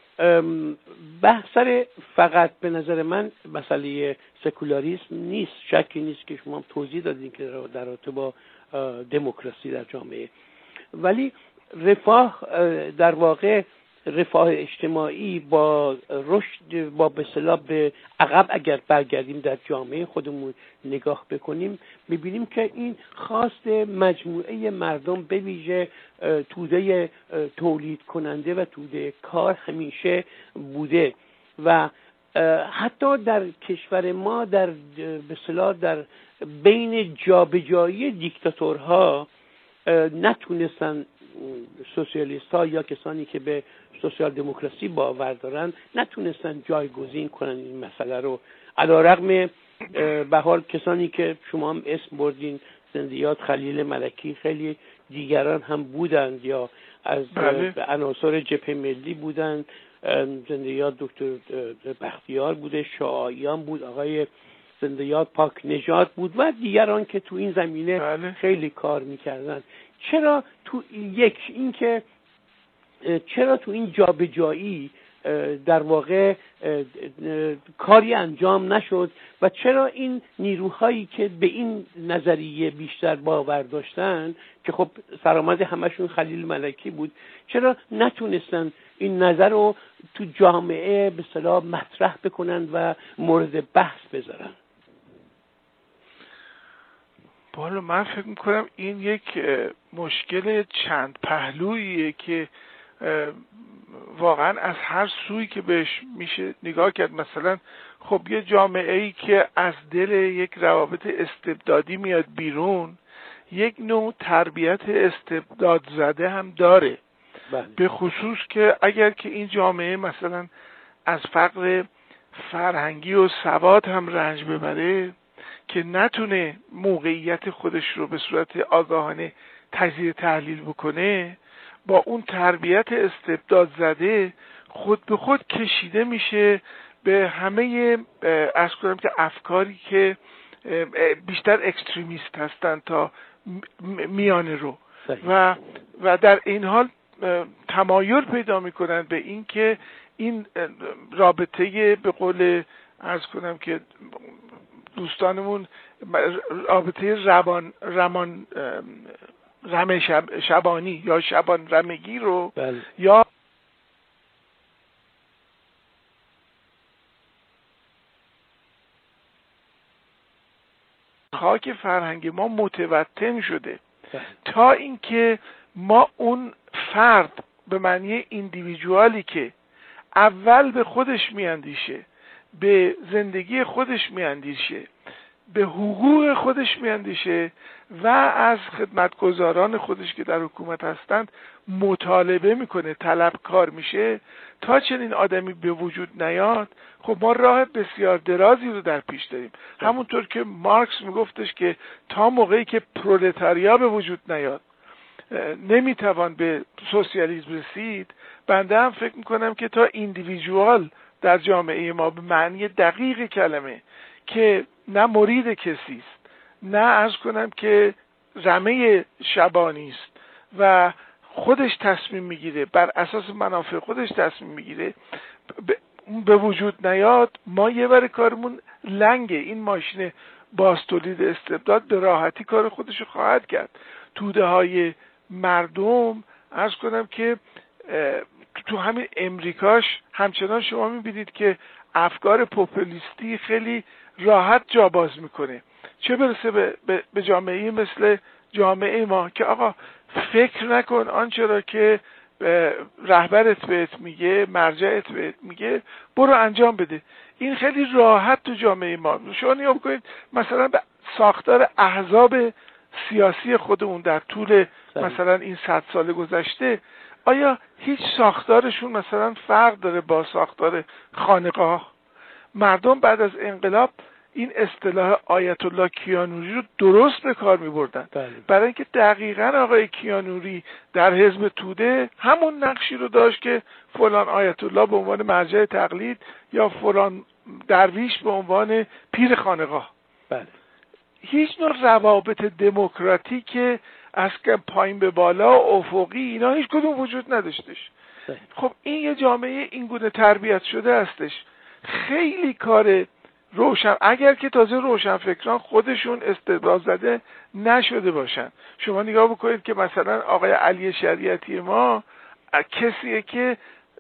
بحث فقط به نظر من مسئله سکولاریسم نیست، شکی نیست که شما توضیح دادین که در رابطه با دموکراسی در جامعه، ولی رفاه در واقع رفاه اجتماعی با رشد با به اصطلاح به عقب اگر برگردیم در جامعه خودمون نگاه بکنیم میبینیم که این خواست مجموعه مردم به ویژه توده تولید کننده و توده کار همیشه بوده و حتی در کشور ما در به اصطلاح در بین جابجایی دیکتاتورها نتونستن سوسیالیست ها یا کسانی که به سوسیال دموکراسی باور دارن نتونستن جایگزین کنن این مسئله رو، علیرغم به حال کسانی که شما هم اسم بردین، زندیات خلیل ملکی، خیلی دیگران هم بودند یا از عناصر جبهه ملی بودند، زندیات دکتر بختیار بوده، شاعیان بود، آقای زندیات پاک نژاد بود و دیگران که تو این زمینه بله. خیلی کار میکردن. چرا تو یک این که چرا تو این جابجایی در واقع کاری انجام نشد و چرا این نیروهایی که به این نظریه بیشتر باور داشتن که خب سرآمد همشون خلیل ملکی بود، چرا نتونستن این نظر رو تو جامعه به اصطلاح مطرح بکنن و مورد بحث بذارن؟ بالا من فکر میکنم این یک مشکل چند پهلوییه که واقعا از هر سوی که بهش میشه نگاه کرد. مثلا خب یه جامعه ای که از دل یک روابط استبدادی میاد بیرون، یک نوع تربیت استبداد زده هم داره. بله. به خصوص که اگر که این جامعه مثلا از فقر فرهنگی و سواد هم رنج ببره که نتونه موقعیت خودش رو به صورت آگاهانه تجزیه تحلیل بکنه، با اون تربیت استبداد زده خود به خود کشیده میشه به همه عرض کنم که افکاری که بیشتر اکستریمیست هستن تا میانه رو و و در این حال تمایل پیدا میکنن به این که این رابطه به قول عرض کنم که دوستانمون رابطه روان رمان رم شب شبانی یا شبان رمگی رو بله. یا خاک فرهنگ ما متوطن شده بله. تا اینکه ما اون فرد به معنی ایندیویدوالی که اول به خودش میاندیشه، به زندگی خودش میاندیشه، به حقوق خودش میاندیشه و از خدمتگزاران خودش که در حکومت هستند مطالبه میکنه، طلبکار میشه، تا چنین آدمی به وجود نیاد خب ما راه بسیار درازی رو در پیش داریم. همونطور که مارکس میگفتش که تا موقعی که پرولتاریا به وجود نیاد نمیتوان به سوسیالیسم رسید. بنده هم فکر میکنم که تا ایندیویدوال در جامعه ما به معنی دقیق کلمه که نه مرید کسی است، نه عرض کنم که رمه شبانی است و خودش تصمیم میگیره، بر اساس منافع خودش تصمیم میگیره، به وجود نیاد، ما یه بر کارمون لنگه. این ماشین بازتولید استبداد به راحتی کار خودش خواهد کرد. توده های مردم عرض کنم که تو همین امریکاش همچنان شما میبینید که افکار پوپولیستی خیلی راحت جا باز میکنه، چه برسه به, به, به جامعه مثل جامعه ما که آقا فکر نکن آنچه را که رهبرت بهت میگه، مرجعت بهت میگه، برو انجام بده. این خیلی راحت تو جامعه ما. شما نگاه بکنید مثلا به ساختار احزاب سیاسی خودمون در طول مثلا این صد سال گذشته، آیا هیچ ساختارشون مثلا فرق داره با ساختار خانقاه؟ مردم بعد از انقلاب این اصطلاح آیت الله کیانوری رو درست به کار می بردن، برای اینکه دقیقاً آقای کیانوری در حزب توده همون نقشی رو داشت که فلان آیت الله به عنوان مرجع تقلید یا فلان درویش به عنوان پیر خانقاه. بله. هیچ نوع روابط دموکراتیک از که پایین به بالا و افقی اینا هیچ کدوم وجود نداشتش. خب این یه جامعه اینگونه تربیت شده هستش. خیلی کار روشن، اگر که تازه روشنفکران خودشون استبداد زده نشده باشن. شما نگاه بکنید که مثلا آقای علی شریعتی ما کسیه که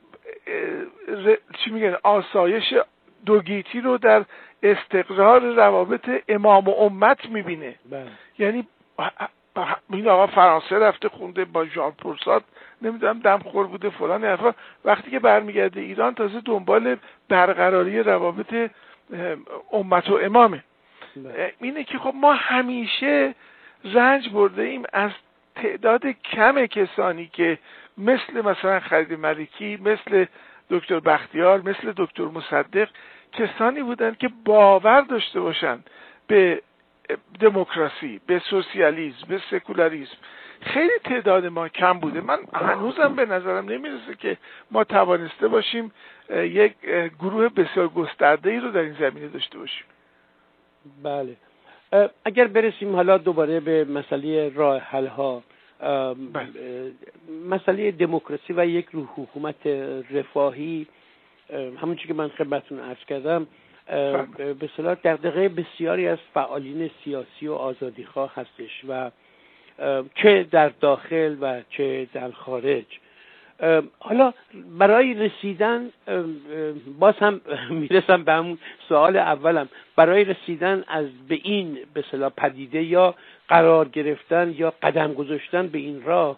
چی میگن آسایش دوگیتی رو در استقرار روابط امام و امت میبینه. بله. یعنی این آقا فرانسه رفته خونده با ژان پل سارتر، نمیدونم دمخور بوده فلان حرفا، وقتی که برمیگرده ایران تازه دنبال برقراری روابط امت و امامه. اینه که خب ما همیشه رنج برده ایم از تعداد کم کسانی که مثل مثلا خالد ملکی، مثل دکتر بختیار، مثل دکتر مصدق، کسانی بودن که باور داشته باشن به دموکراسی، به سوسیالیسم، به سکولاریسم. خیلی تعداد ما کم بوده. من هنوزم به نظرم نمیرسه که ما توانسته باشیم یک گروه بسیار گسترده‌ای رو در این زمینه داشته باشیم. بله. اگر برسیم حالا دوباره به مسئله راه حل ها، مسئله دموکراسی و یک روح حکومت رفاهی همونچه که من خدمتتون عرض کردم به اصطلاح دغدغه بسیاری از فعالین سیاسی و آزادیخواه هستش و چه در داخل و چه در خارج. حالا برای رسیدن باز هم میرسم به همون سوال اولم، برای رسیدن از به این به اصطلاح پدیده یا قرار گرفتن یا قدم گذاشتن به این راه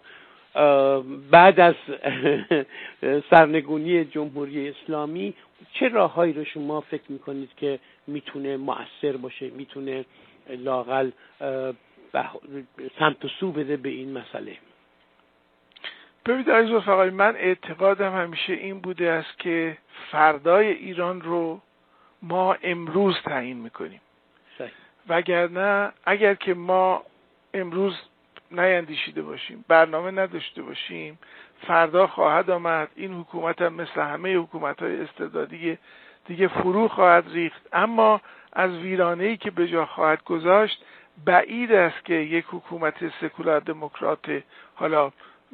بعد از سرنگونی جمهوری اسلامی چه راههایی رو شما فکر میکنید که میتونه مؤثر باشه، میتونه لااقل سمت و سو بده به این مسئله؟ ببینید عزیز رفقای من، اعتقادم همیشه این بوده است که فردای ایران رو ما امروز تعیین میکنیم. صحیح. وگرنه اگر که ما امروز نیندیشیده باشیم، برنامه نداشته باشیم، فردا خواهد آمد این حکومت هم مثل همه حکومت‌های استبدادی دیگه فرو خواهد ریخت، اما از ویرانه‌ای که به جا خواهد گذاشت بعید است که یک حکومت سکولار دموکرات حالا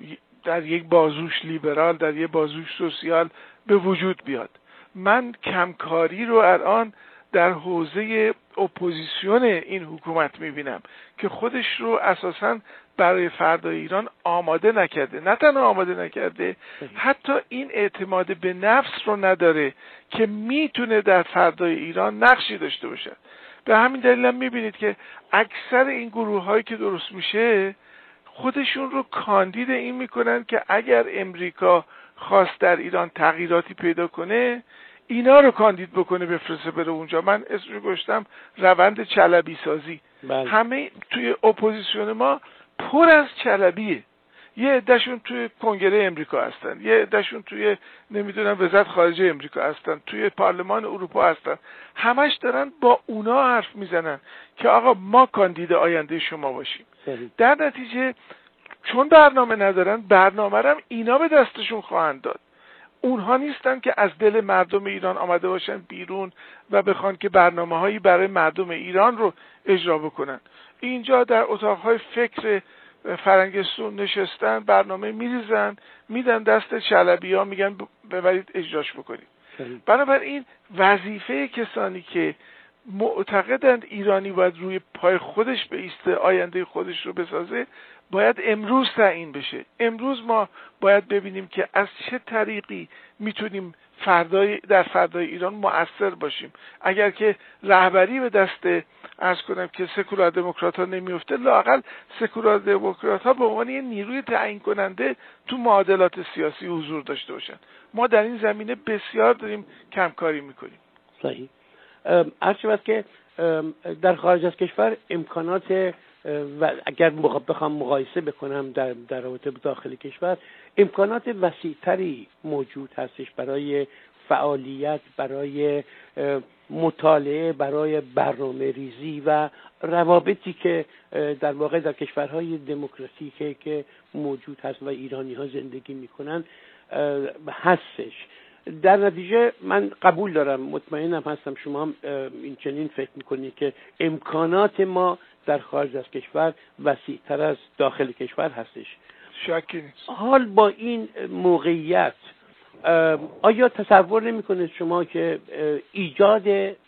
در یک بازوش لیبرال در یک بازوش سوسیال به وجود بیاد. من کمکاری رو الان در حوزه اپوزیسیون این حکومت میبینم که خودش رو اساساً برای فردای ایران آماده نکرده. نه تنها آماده نکرده، حتی این اعتماد به نفس رو نداره که میتونه در فردای ایران نقشی داشته باشه. به همین دلیل هم میبینید که اکثر این گروه هایی که درست میشه خودشون رو کاندید این میکنن که اگر امریکا خواست در ایران تغییراتی پیدا کنه اینا رو کاندید بکنه بفرسته بره اونجا. من اسمش گذاشتم روند چلبی سازی. بله. همه توی اپوزیسیون ما پر از چلبیه. یه عدهشون توی کنگره امریکا هستن، یه عدهشون توی نمیدونم وزارت خارجه امریکا هستن، توی پارلمان اروپا هستن، همش دارن با اونا حرف میزنن که آقا ما کاندید آینده شما باشیم. بله. در نتیجه چون برنامه ندارن، برنامه رو اینا به دستشون خواهند داد. اونها نیستن که از دل مردم ایران آمده باشن بیرون و بخوان که برنامه‌هایی برای مردم ایران رو اجرا بکنن. اینجا در اتاق‌های فکر فرنگستون نشستن، برنامه میریزن، میدن دست چلبی‌ها، میگن ببرید اجراش بکنید. بنابراین وظیفه کسانی که معتقدند ایرانی باید روی پای خودش بایسته، آینده خودش رو بسازه، باید امروز تعیین بشه. امروز ما باید ببینیم که از چه طریقی میتونیم فردای در فردای ایران مؤثر باشیم. اگر که رهبری به دست عرض کنم که سکولار دموکرات ها نمیفته، لااقل سکولار دموکرات ها به عنوان یه نیروی تعیین کننده تو معادلات سیاسی حضور داشته باشن. ما در این زمینه بسیار داریم کمکاری میکنیم. صحیح. عرض شود که در خارج از کشور امکانات و اگر بخوام مقایسه بکنم در در رابطه با داخل کشور، امکانات وسیع‌تری موجود هستش برای فعالیت، برای مطالعه، برای برنامه ریزی و روابطی که در واقع در کشورهای دموکراتیکی که موجود هست و ایرانی ها زندگی میکنن هستش. در نتیجه من قبول دارم، مطمئنم هستم شما هم این چنین فکر میکنید که امکانات ما در خارج از کشور وسیع‌تر از داخل کشور هستش. شکی نیست. حال با این موقعیت آیا تصور نمی‌کنید شما که ایجاد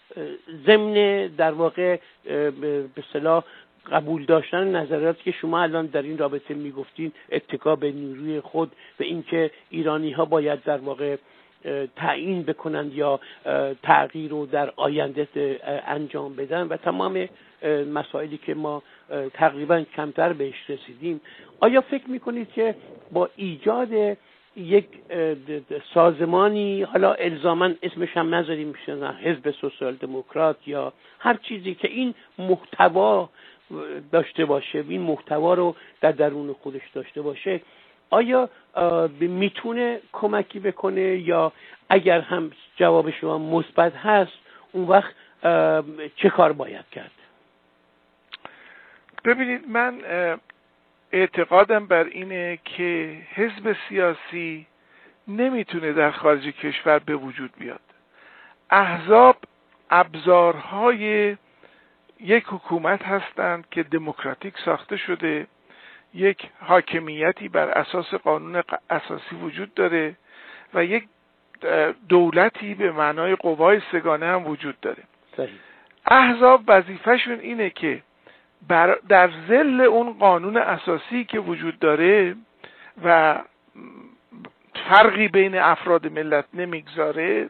ضمن در واقع به اصطلاح قبول داشتن نظریاتی که شما الان در این رابطه میگفتین، اتکا به نیروی خود و اینکه ایرانی‌ها باید در واقع تعیین بکنند یا تغییر رو در آینده انجام بدن و تمام مسائلی که ما تقریبا کمتر بهش رسیدیم، آیا فکر میکنید که با ایجاد یک سازمانی، حالا الزاما اسمش هم نذاریم میشه حزب سوسیال دموکرات یا هر چیزی که این محتوا داشته باشه، این محتوا رو در درون خودش داشته باشه، آیا میتونه کمکی بکنه یا اگر هم جواب شما مثبت هست اون وقت چه کار باید کرد؟ ببینید، من اعتقادم بر اینه که حزب سیاسی نمیتونه در خارج کشور به وجود بیاد. احزاب ابزارهای یک حکومت هستند که دموکراتیک ساخته شده، یک حاکمیتی بر اساس قانون اساسی وجود داره و یک دولتی به معنای قوای سگانه هم وجود داره. صحیح. احزاب وظیفه‌شون اینه که بر در ظل اون قانون اساسی که وجود داره و فرقی بین افراد ملت نمیگذاره،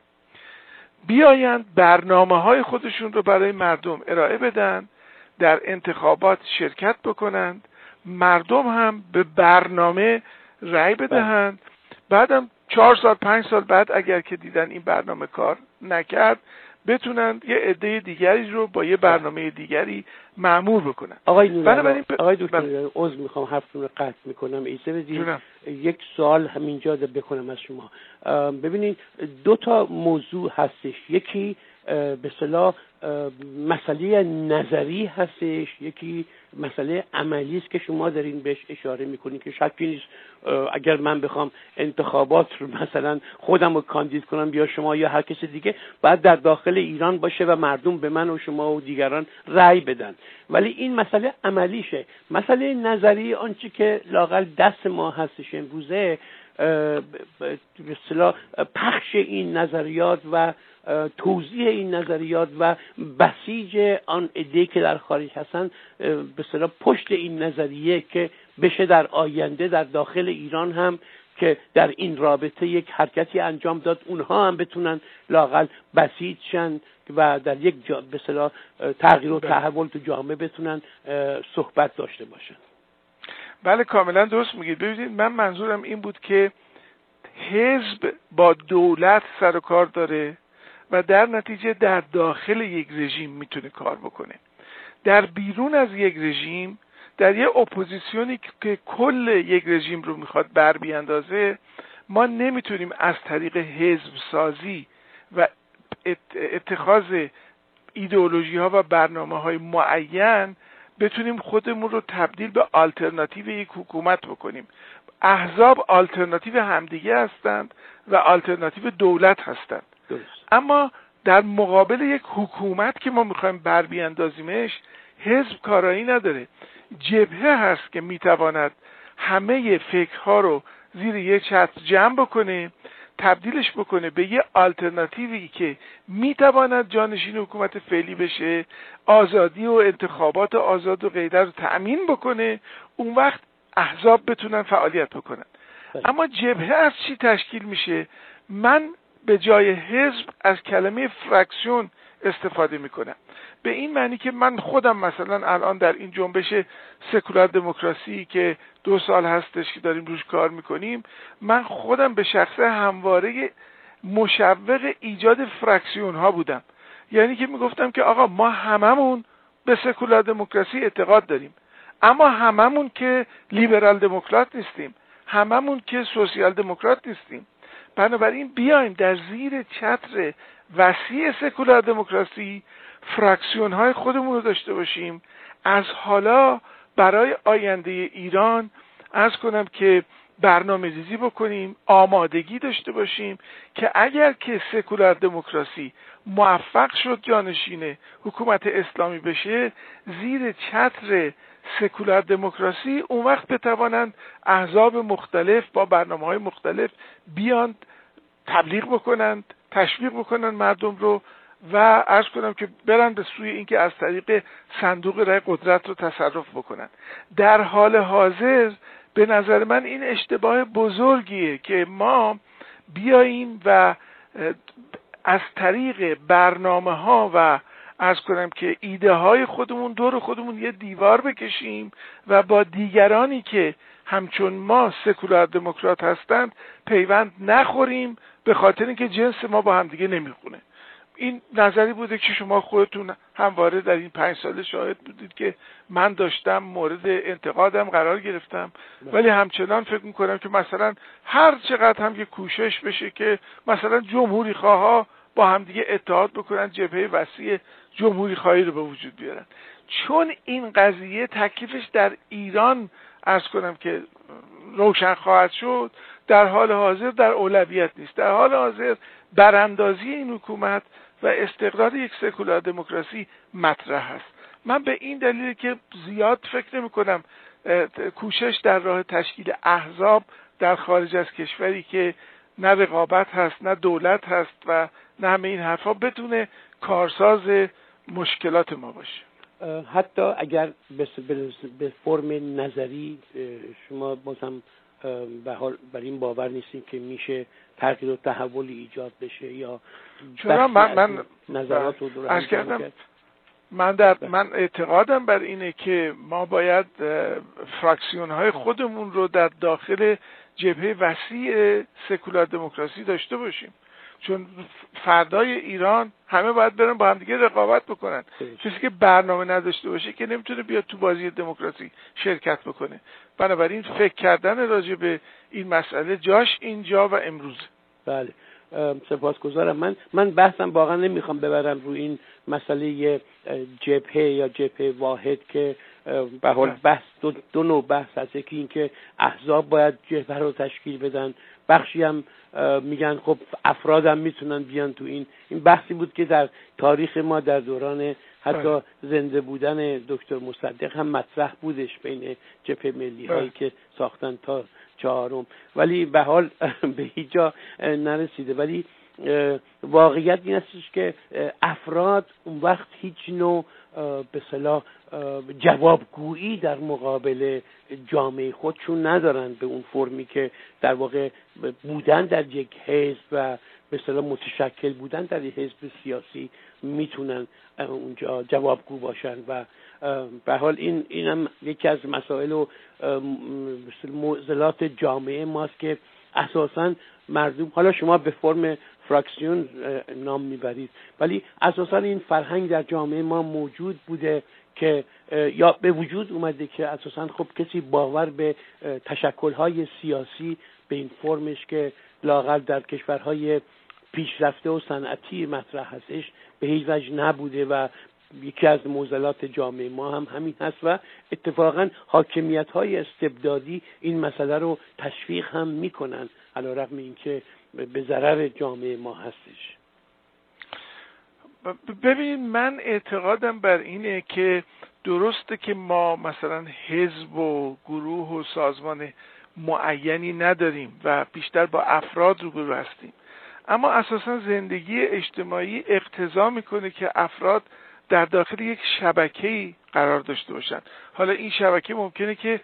بیایند برنامه‌های خودشون رو برای مردم ارائه بدن، در انتخابات شرکت بکنند، مردم هم به برنامه رأی بدهند، بعدم چهار سال پنج سال بعد اگر که دیدن این برنامه کار نکرد، بتونند یه عده دیگری رو با یه برنامه دیگری مأمور بکنن. آقای نوری، ب... آقای دکتر عذر میخوام حرفتون رو قطع میکنم، ایسه بدید یک سوال همینجا بکنم از شما. ببینید دو تا موضوع هستش، یکی به اصطلاح مسئله نظری هستش، یکی مسئله عملی است که شما دارین بهش اشاره میکنید که شکی نیست اگر من بخوام انتخابات رو مثلا خودم رو کاندید کنم یا شما یا هر کسی دیگه، بعد در داخل ایران باشه و مردم به من و شما و دیگران رأی بدن، ولی این مسئله عملیشه. مسئله نظری آنچه که لااقل دست ما هستش امروزه به اصطلاح پخش این نظریات و توزیع این نظریات و بسیج آن عده‌ای که در خارج هستن به اصطلاح پشت این نظریه که بشه در آینده در داخل ایران هم که در این رابطه یک حرکتی انجام داد، اونها هم بتونن لااقل بسیج شن و در یک جا به اصطلاح تغییر و تحول تو جامعه بتونن صحبت داشته باشن. بله کاملا درست میگید. ببینید من منظورم این بود که حزب با دولت سر و کار داره و در نتیجه در داخل یک رژیم میتونه کار بکنه. در بیرون از یک رژیم، در یک اپوزیسیونی که کل یک رژیم رو میخواد بر بیاندازه، ما نمیتونیم از طریق حزب سازی و اتخاذ ایدئولوژی ها و برنامه های معین بتونیم خودمون رو تبدیل به آلترناتیو یک حکومت بکنیم. احزاب آلترناتیو همدیگه هستند و آلترناتیو دولت هستند. درست. اما در مقابل یک حکومت که ما میخوایم بر بیاندازیمش، حزب کارایی نداره. جبهه هست که میتواند همه فکرها رو زیر یک چتر جمع بکنه، تبدیلش بکنه به یه آلترناتیوی که میتواند جانشین حکومت فعلی بشه، آزادی و انتخابات آزاد و غیره رو تأمین بکنه، اون وقت احزاب بتونن فعالیت بکنن. اما جبهه از چی تشکیل میشه؟ من به جای حزب از کلمه فرکسیون استفاده میکنم، به این معنی که من خودم مثلا الان در این جنبش سکولار دموکراسی که دو سال هستش که داریم روش کار میکنیم، من خودم به شخصه همواره مشوق ایجاد فرکسیون ها بودم. یعنی که میگفتم که آقا ما هممون به سکولار دموکراسی اعتقاد داریم، اما هممون که لیبرال دموکرات نیستیم، هممون که سوسیال دموکرات نیستیم. بنابراین بیایم در زیر چتر وسیع سکولار دموکراسی فراکسیون های خودمون رو داشته باشیم. از حالا برای آینده ایران عرض کنم که برنامه ریزی بکنیم، آمادگی داشته باشیم که اگر که سکولار دموکراسی موفق شد جانشین حکومت اسلامی بشه، زیر چتر سکولار دموکراسی اون وقت بتوانند احزاب مختلف با برنامه‌های مختلف بیان تبلیغ بکنند، تشویق بکنند مردم رو و عرض کنم که برن به سوی اینکه از طریق صندوق رای قدرت رو تصرف بکنن. در حال حاضر به نظر من این اشتباه بزرگیه که ما بیاییم و از طریق برنامه ها و عرض کنم که ایده های خودمون دور خودمون یه دیوار بکشیم و با دیگرانی که همچون ما سکولار دموکرات هستند پیوند نخوریم، به خاطر اینکه جنس ما با همدیگه نمیخونه. این نظری بوده که شما خودتون همواره در این پنج سال شاهد بودید که من داشتم مورد انتقادم قرار گرفتم، ولی همچنان فکر میکنم که مثلا هر چقدر هم که کوشش بشه که مثلا جمهوری خواها با همدیگه اتحاد بکنن، جبهه وسیع جمهوری خواهی رو به وجود بیارن. چون این قضیه تکلیفش در ایران عرض کنم که روشن خواهد شد، در حال حاضر در اولویت نیست. در حال حاضر براندازی این حکومت و استقرار یک سکولار دموکراسی مطرح است. من به این دلیل که زیاد فکر نمی کنم کوشش در راه تشکیل احزاب در خارج از کشوری که نه رقابت هست، نه دولت هست و نه همه این حرفا بتونه کارساز مشکلات ما باشه. حتی اگر به فرم نظری شما بازم به حال بر این باور نیستیم که میشه تغییر و تحولی ایجاد بشه یا چرا من من نظرات رو درست کردم. من در من اعتقادم بر اینه که ما باید فراکسیون های خودمون رو در داخل جبهه وسیع سکولار دموکراسی داشته باشیم، چون فردای ایران همه باید برن با هم دیگه رقابت بکنن. کسی که برنامه نداشته باشه که نمیتونه بیاد تو بازی دموکراسی شرکت بکنه. بنابراین فکر کردن راجع به این مسئله جاش اینجا و امروز. بله سپاسگزارم. من من بحثم واقعا نمیخوام ببرم روی این مسئله جبهه یا جبهه واحد که به حال بحث دو, دو نوع بحث هست. یکی این که احزاب باید جبهه رو تشکیل بدن، بخشی هم میگن خب افراد هم میتونن بیان تو این این بحثی بود که در تاریخ ما در دوران حتی زنده بودن دکتر مصدق هم مطرح بودش بین جبهه ملی هایی که ساختن تا چهارم، ولی به حال به هیچ جا نرسیده. ولی واقعیت این هستش که افراد اون وقت هیچ نوع به اصطلاح جوابگویی در مقابل جامعه خودشون ندارن به اون فرمی که در واقع بودن در یک حزب و به اصطلاح متشکل بودن در یک حزب سیاسی میتونن اونجا جوابگو باشن. و به حال این اینم یکی از مسائل و معضلات جامعه ماست که اساساً مردم، حالا شما به فرم فراکسیون نام میبرید، ولی اساساً این فرهنگ در جامعه ما موجود بوده که یا به وجود اومده که اساساً خب کسی باور به تشکل‌های سیاسی به این فرمش که لااقل در کشورهای پیشرفته و صنعتی مطرح هستش به هیچ وجه نبوده و یکی از معضلات جامعه ما هم همین هست و اتفاقا حاکمیت‌های استبدادی این مسئله رو تشویق هم میکنن علیرغم اینکه به ضرر جامعه ما هستش. ببینید من اعتقادم بر اینه که درسته که ما مثلا حزب و گروه و سازمان معینی نداریم و بیشتر با افراد روبرو هستیم، اما اساسا زندگی اجتماعی اقتضا میکنه که افراد در داخل یک شبکه‌ای قرار داشته باشن. حالا این شبکه ممکنه که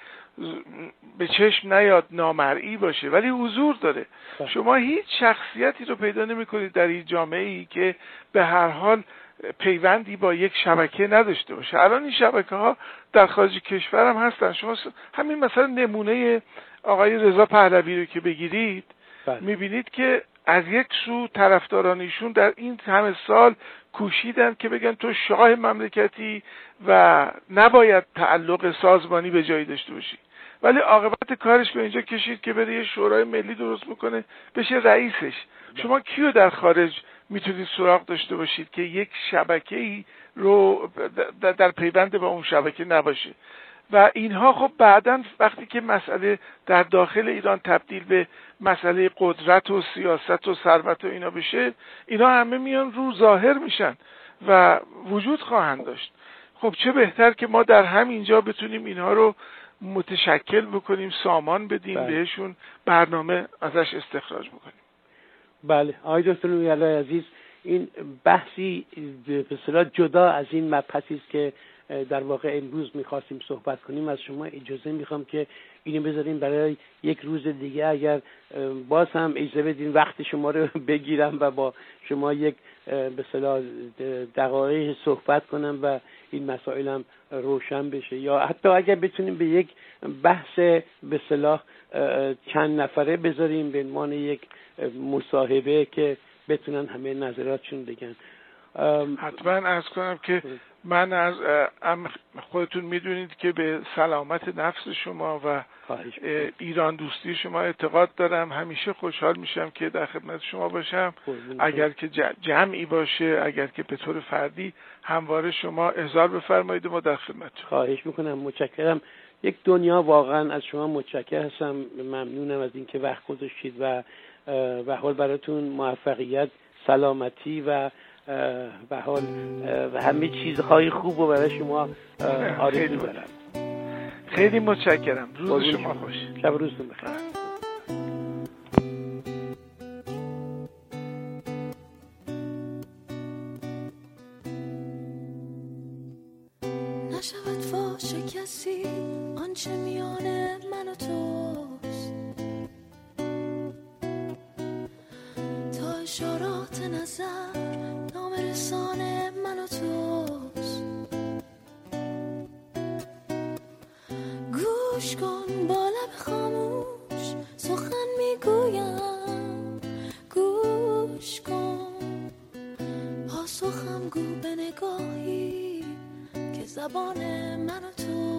به چشم نیاد، نامرئی باشه، ولی حضور داره. شما هیچ شخصیتی رو پیدا نمی‌کنید در این جامعه‌ای که به هر حال پیوندی با یک شبکه نداشته باشه. الان این شبکه‌ها در خارج کشور هم هستن. شما همین مثلا نمونه آقای رضا پهلوی رو که بگیرید می‌بینید که از یک سو طرفدارانشون در این همه سال کوشیدن که بگن تو شاه مملکتی و نباید تعلق سازمانی به جایی داشته باشی، ولی عاقبت کارش به اینجا کشید که بره یه شورای ملی درست بکنه بشه رئیسش. شما کیو در خارج میتونید سراغ داشته باشید که یک شبکه‌ای رو در پیوند با اون شبکه نباشه؟ و اینها خب بعداً وقتی که مسئله در داخل ایران تبدیل به مسئله قدرت و سیاست و ثروت و اینا بشه، اینا همه میان رو ظاهر میشن و وجود خواهند داشت. خب چه بهتر که ما در همینجا بتونیم اینها رو متشکل بکنیم، سامان بدیم، بله. بهشون برنامه ازش استخراج بکنیم. بله آقای دکتر نوری‌الله عزیز، این بحثی به اصطلاح جدا از این مبحثی است که در واقع امروز میخواستیم صحبت کنیم. از شما اجازه میخوام که اینو بذاریم برای یک روز دیگه، اگر باز هم اجازه بدین وقت شما رو بگیرم و با شما یک به اصطلاح دقایق صحبت کنم و این مسائل هم روشن بشه، یا حتی اگر بتونیم به یک بحث به اصطلاح چند نفره بذاریم به عنوان یک مصاحبه که بتونن همه نظراتشون بگن. حتما عرض کنم که من از خودتون میدونید که به سلامت نفس شما و ایران دوستی شما اعتقاد دارم. همیشه خوشحال میشم که در خدمت شما باشم، اگر که جمعی باشه، اگر که به طور فردی همواره شما احضار بفرمایید ما در خدمت. خواهش میکنم، متشکرم. یک دنیا واقعا از شما متشکر هستم، ممنونم از اینکه وقت گذاشتید و به حال براتون موفقیت، سلامتی و به حال همه چیزهای خوب رو برای شما آرزو دارم. خیلی متشکرم. روز شما خوش. شب روزتون بخیر. اشارات نظر نام رسانه من و توست. گوش کن با لب خاموش سخن میگویم، گوش کن پاسخم گو به نگاهی که زبان من و تو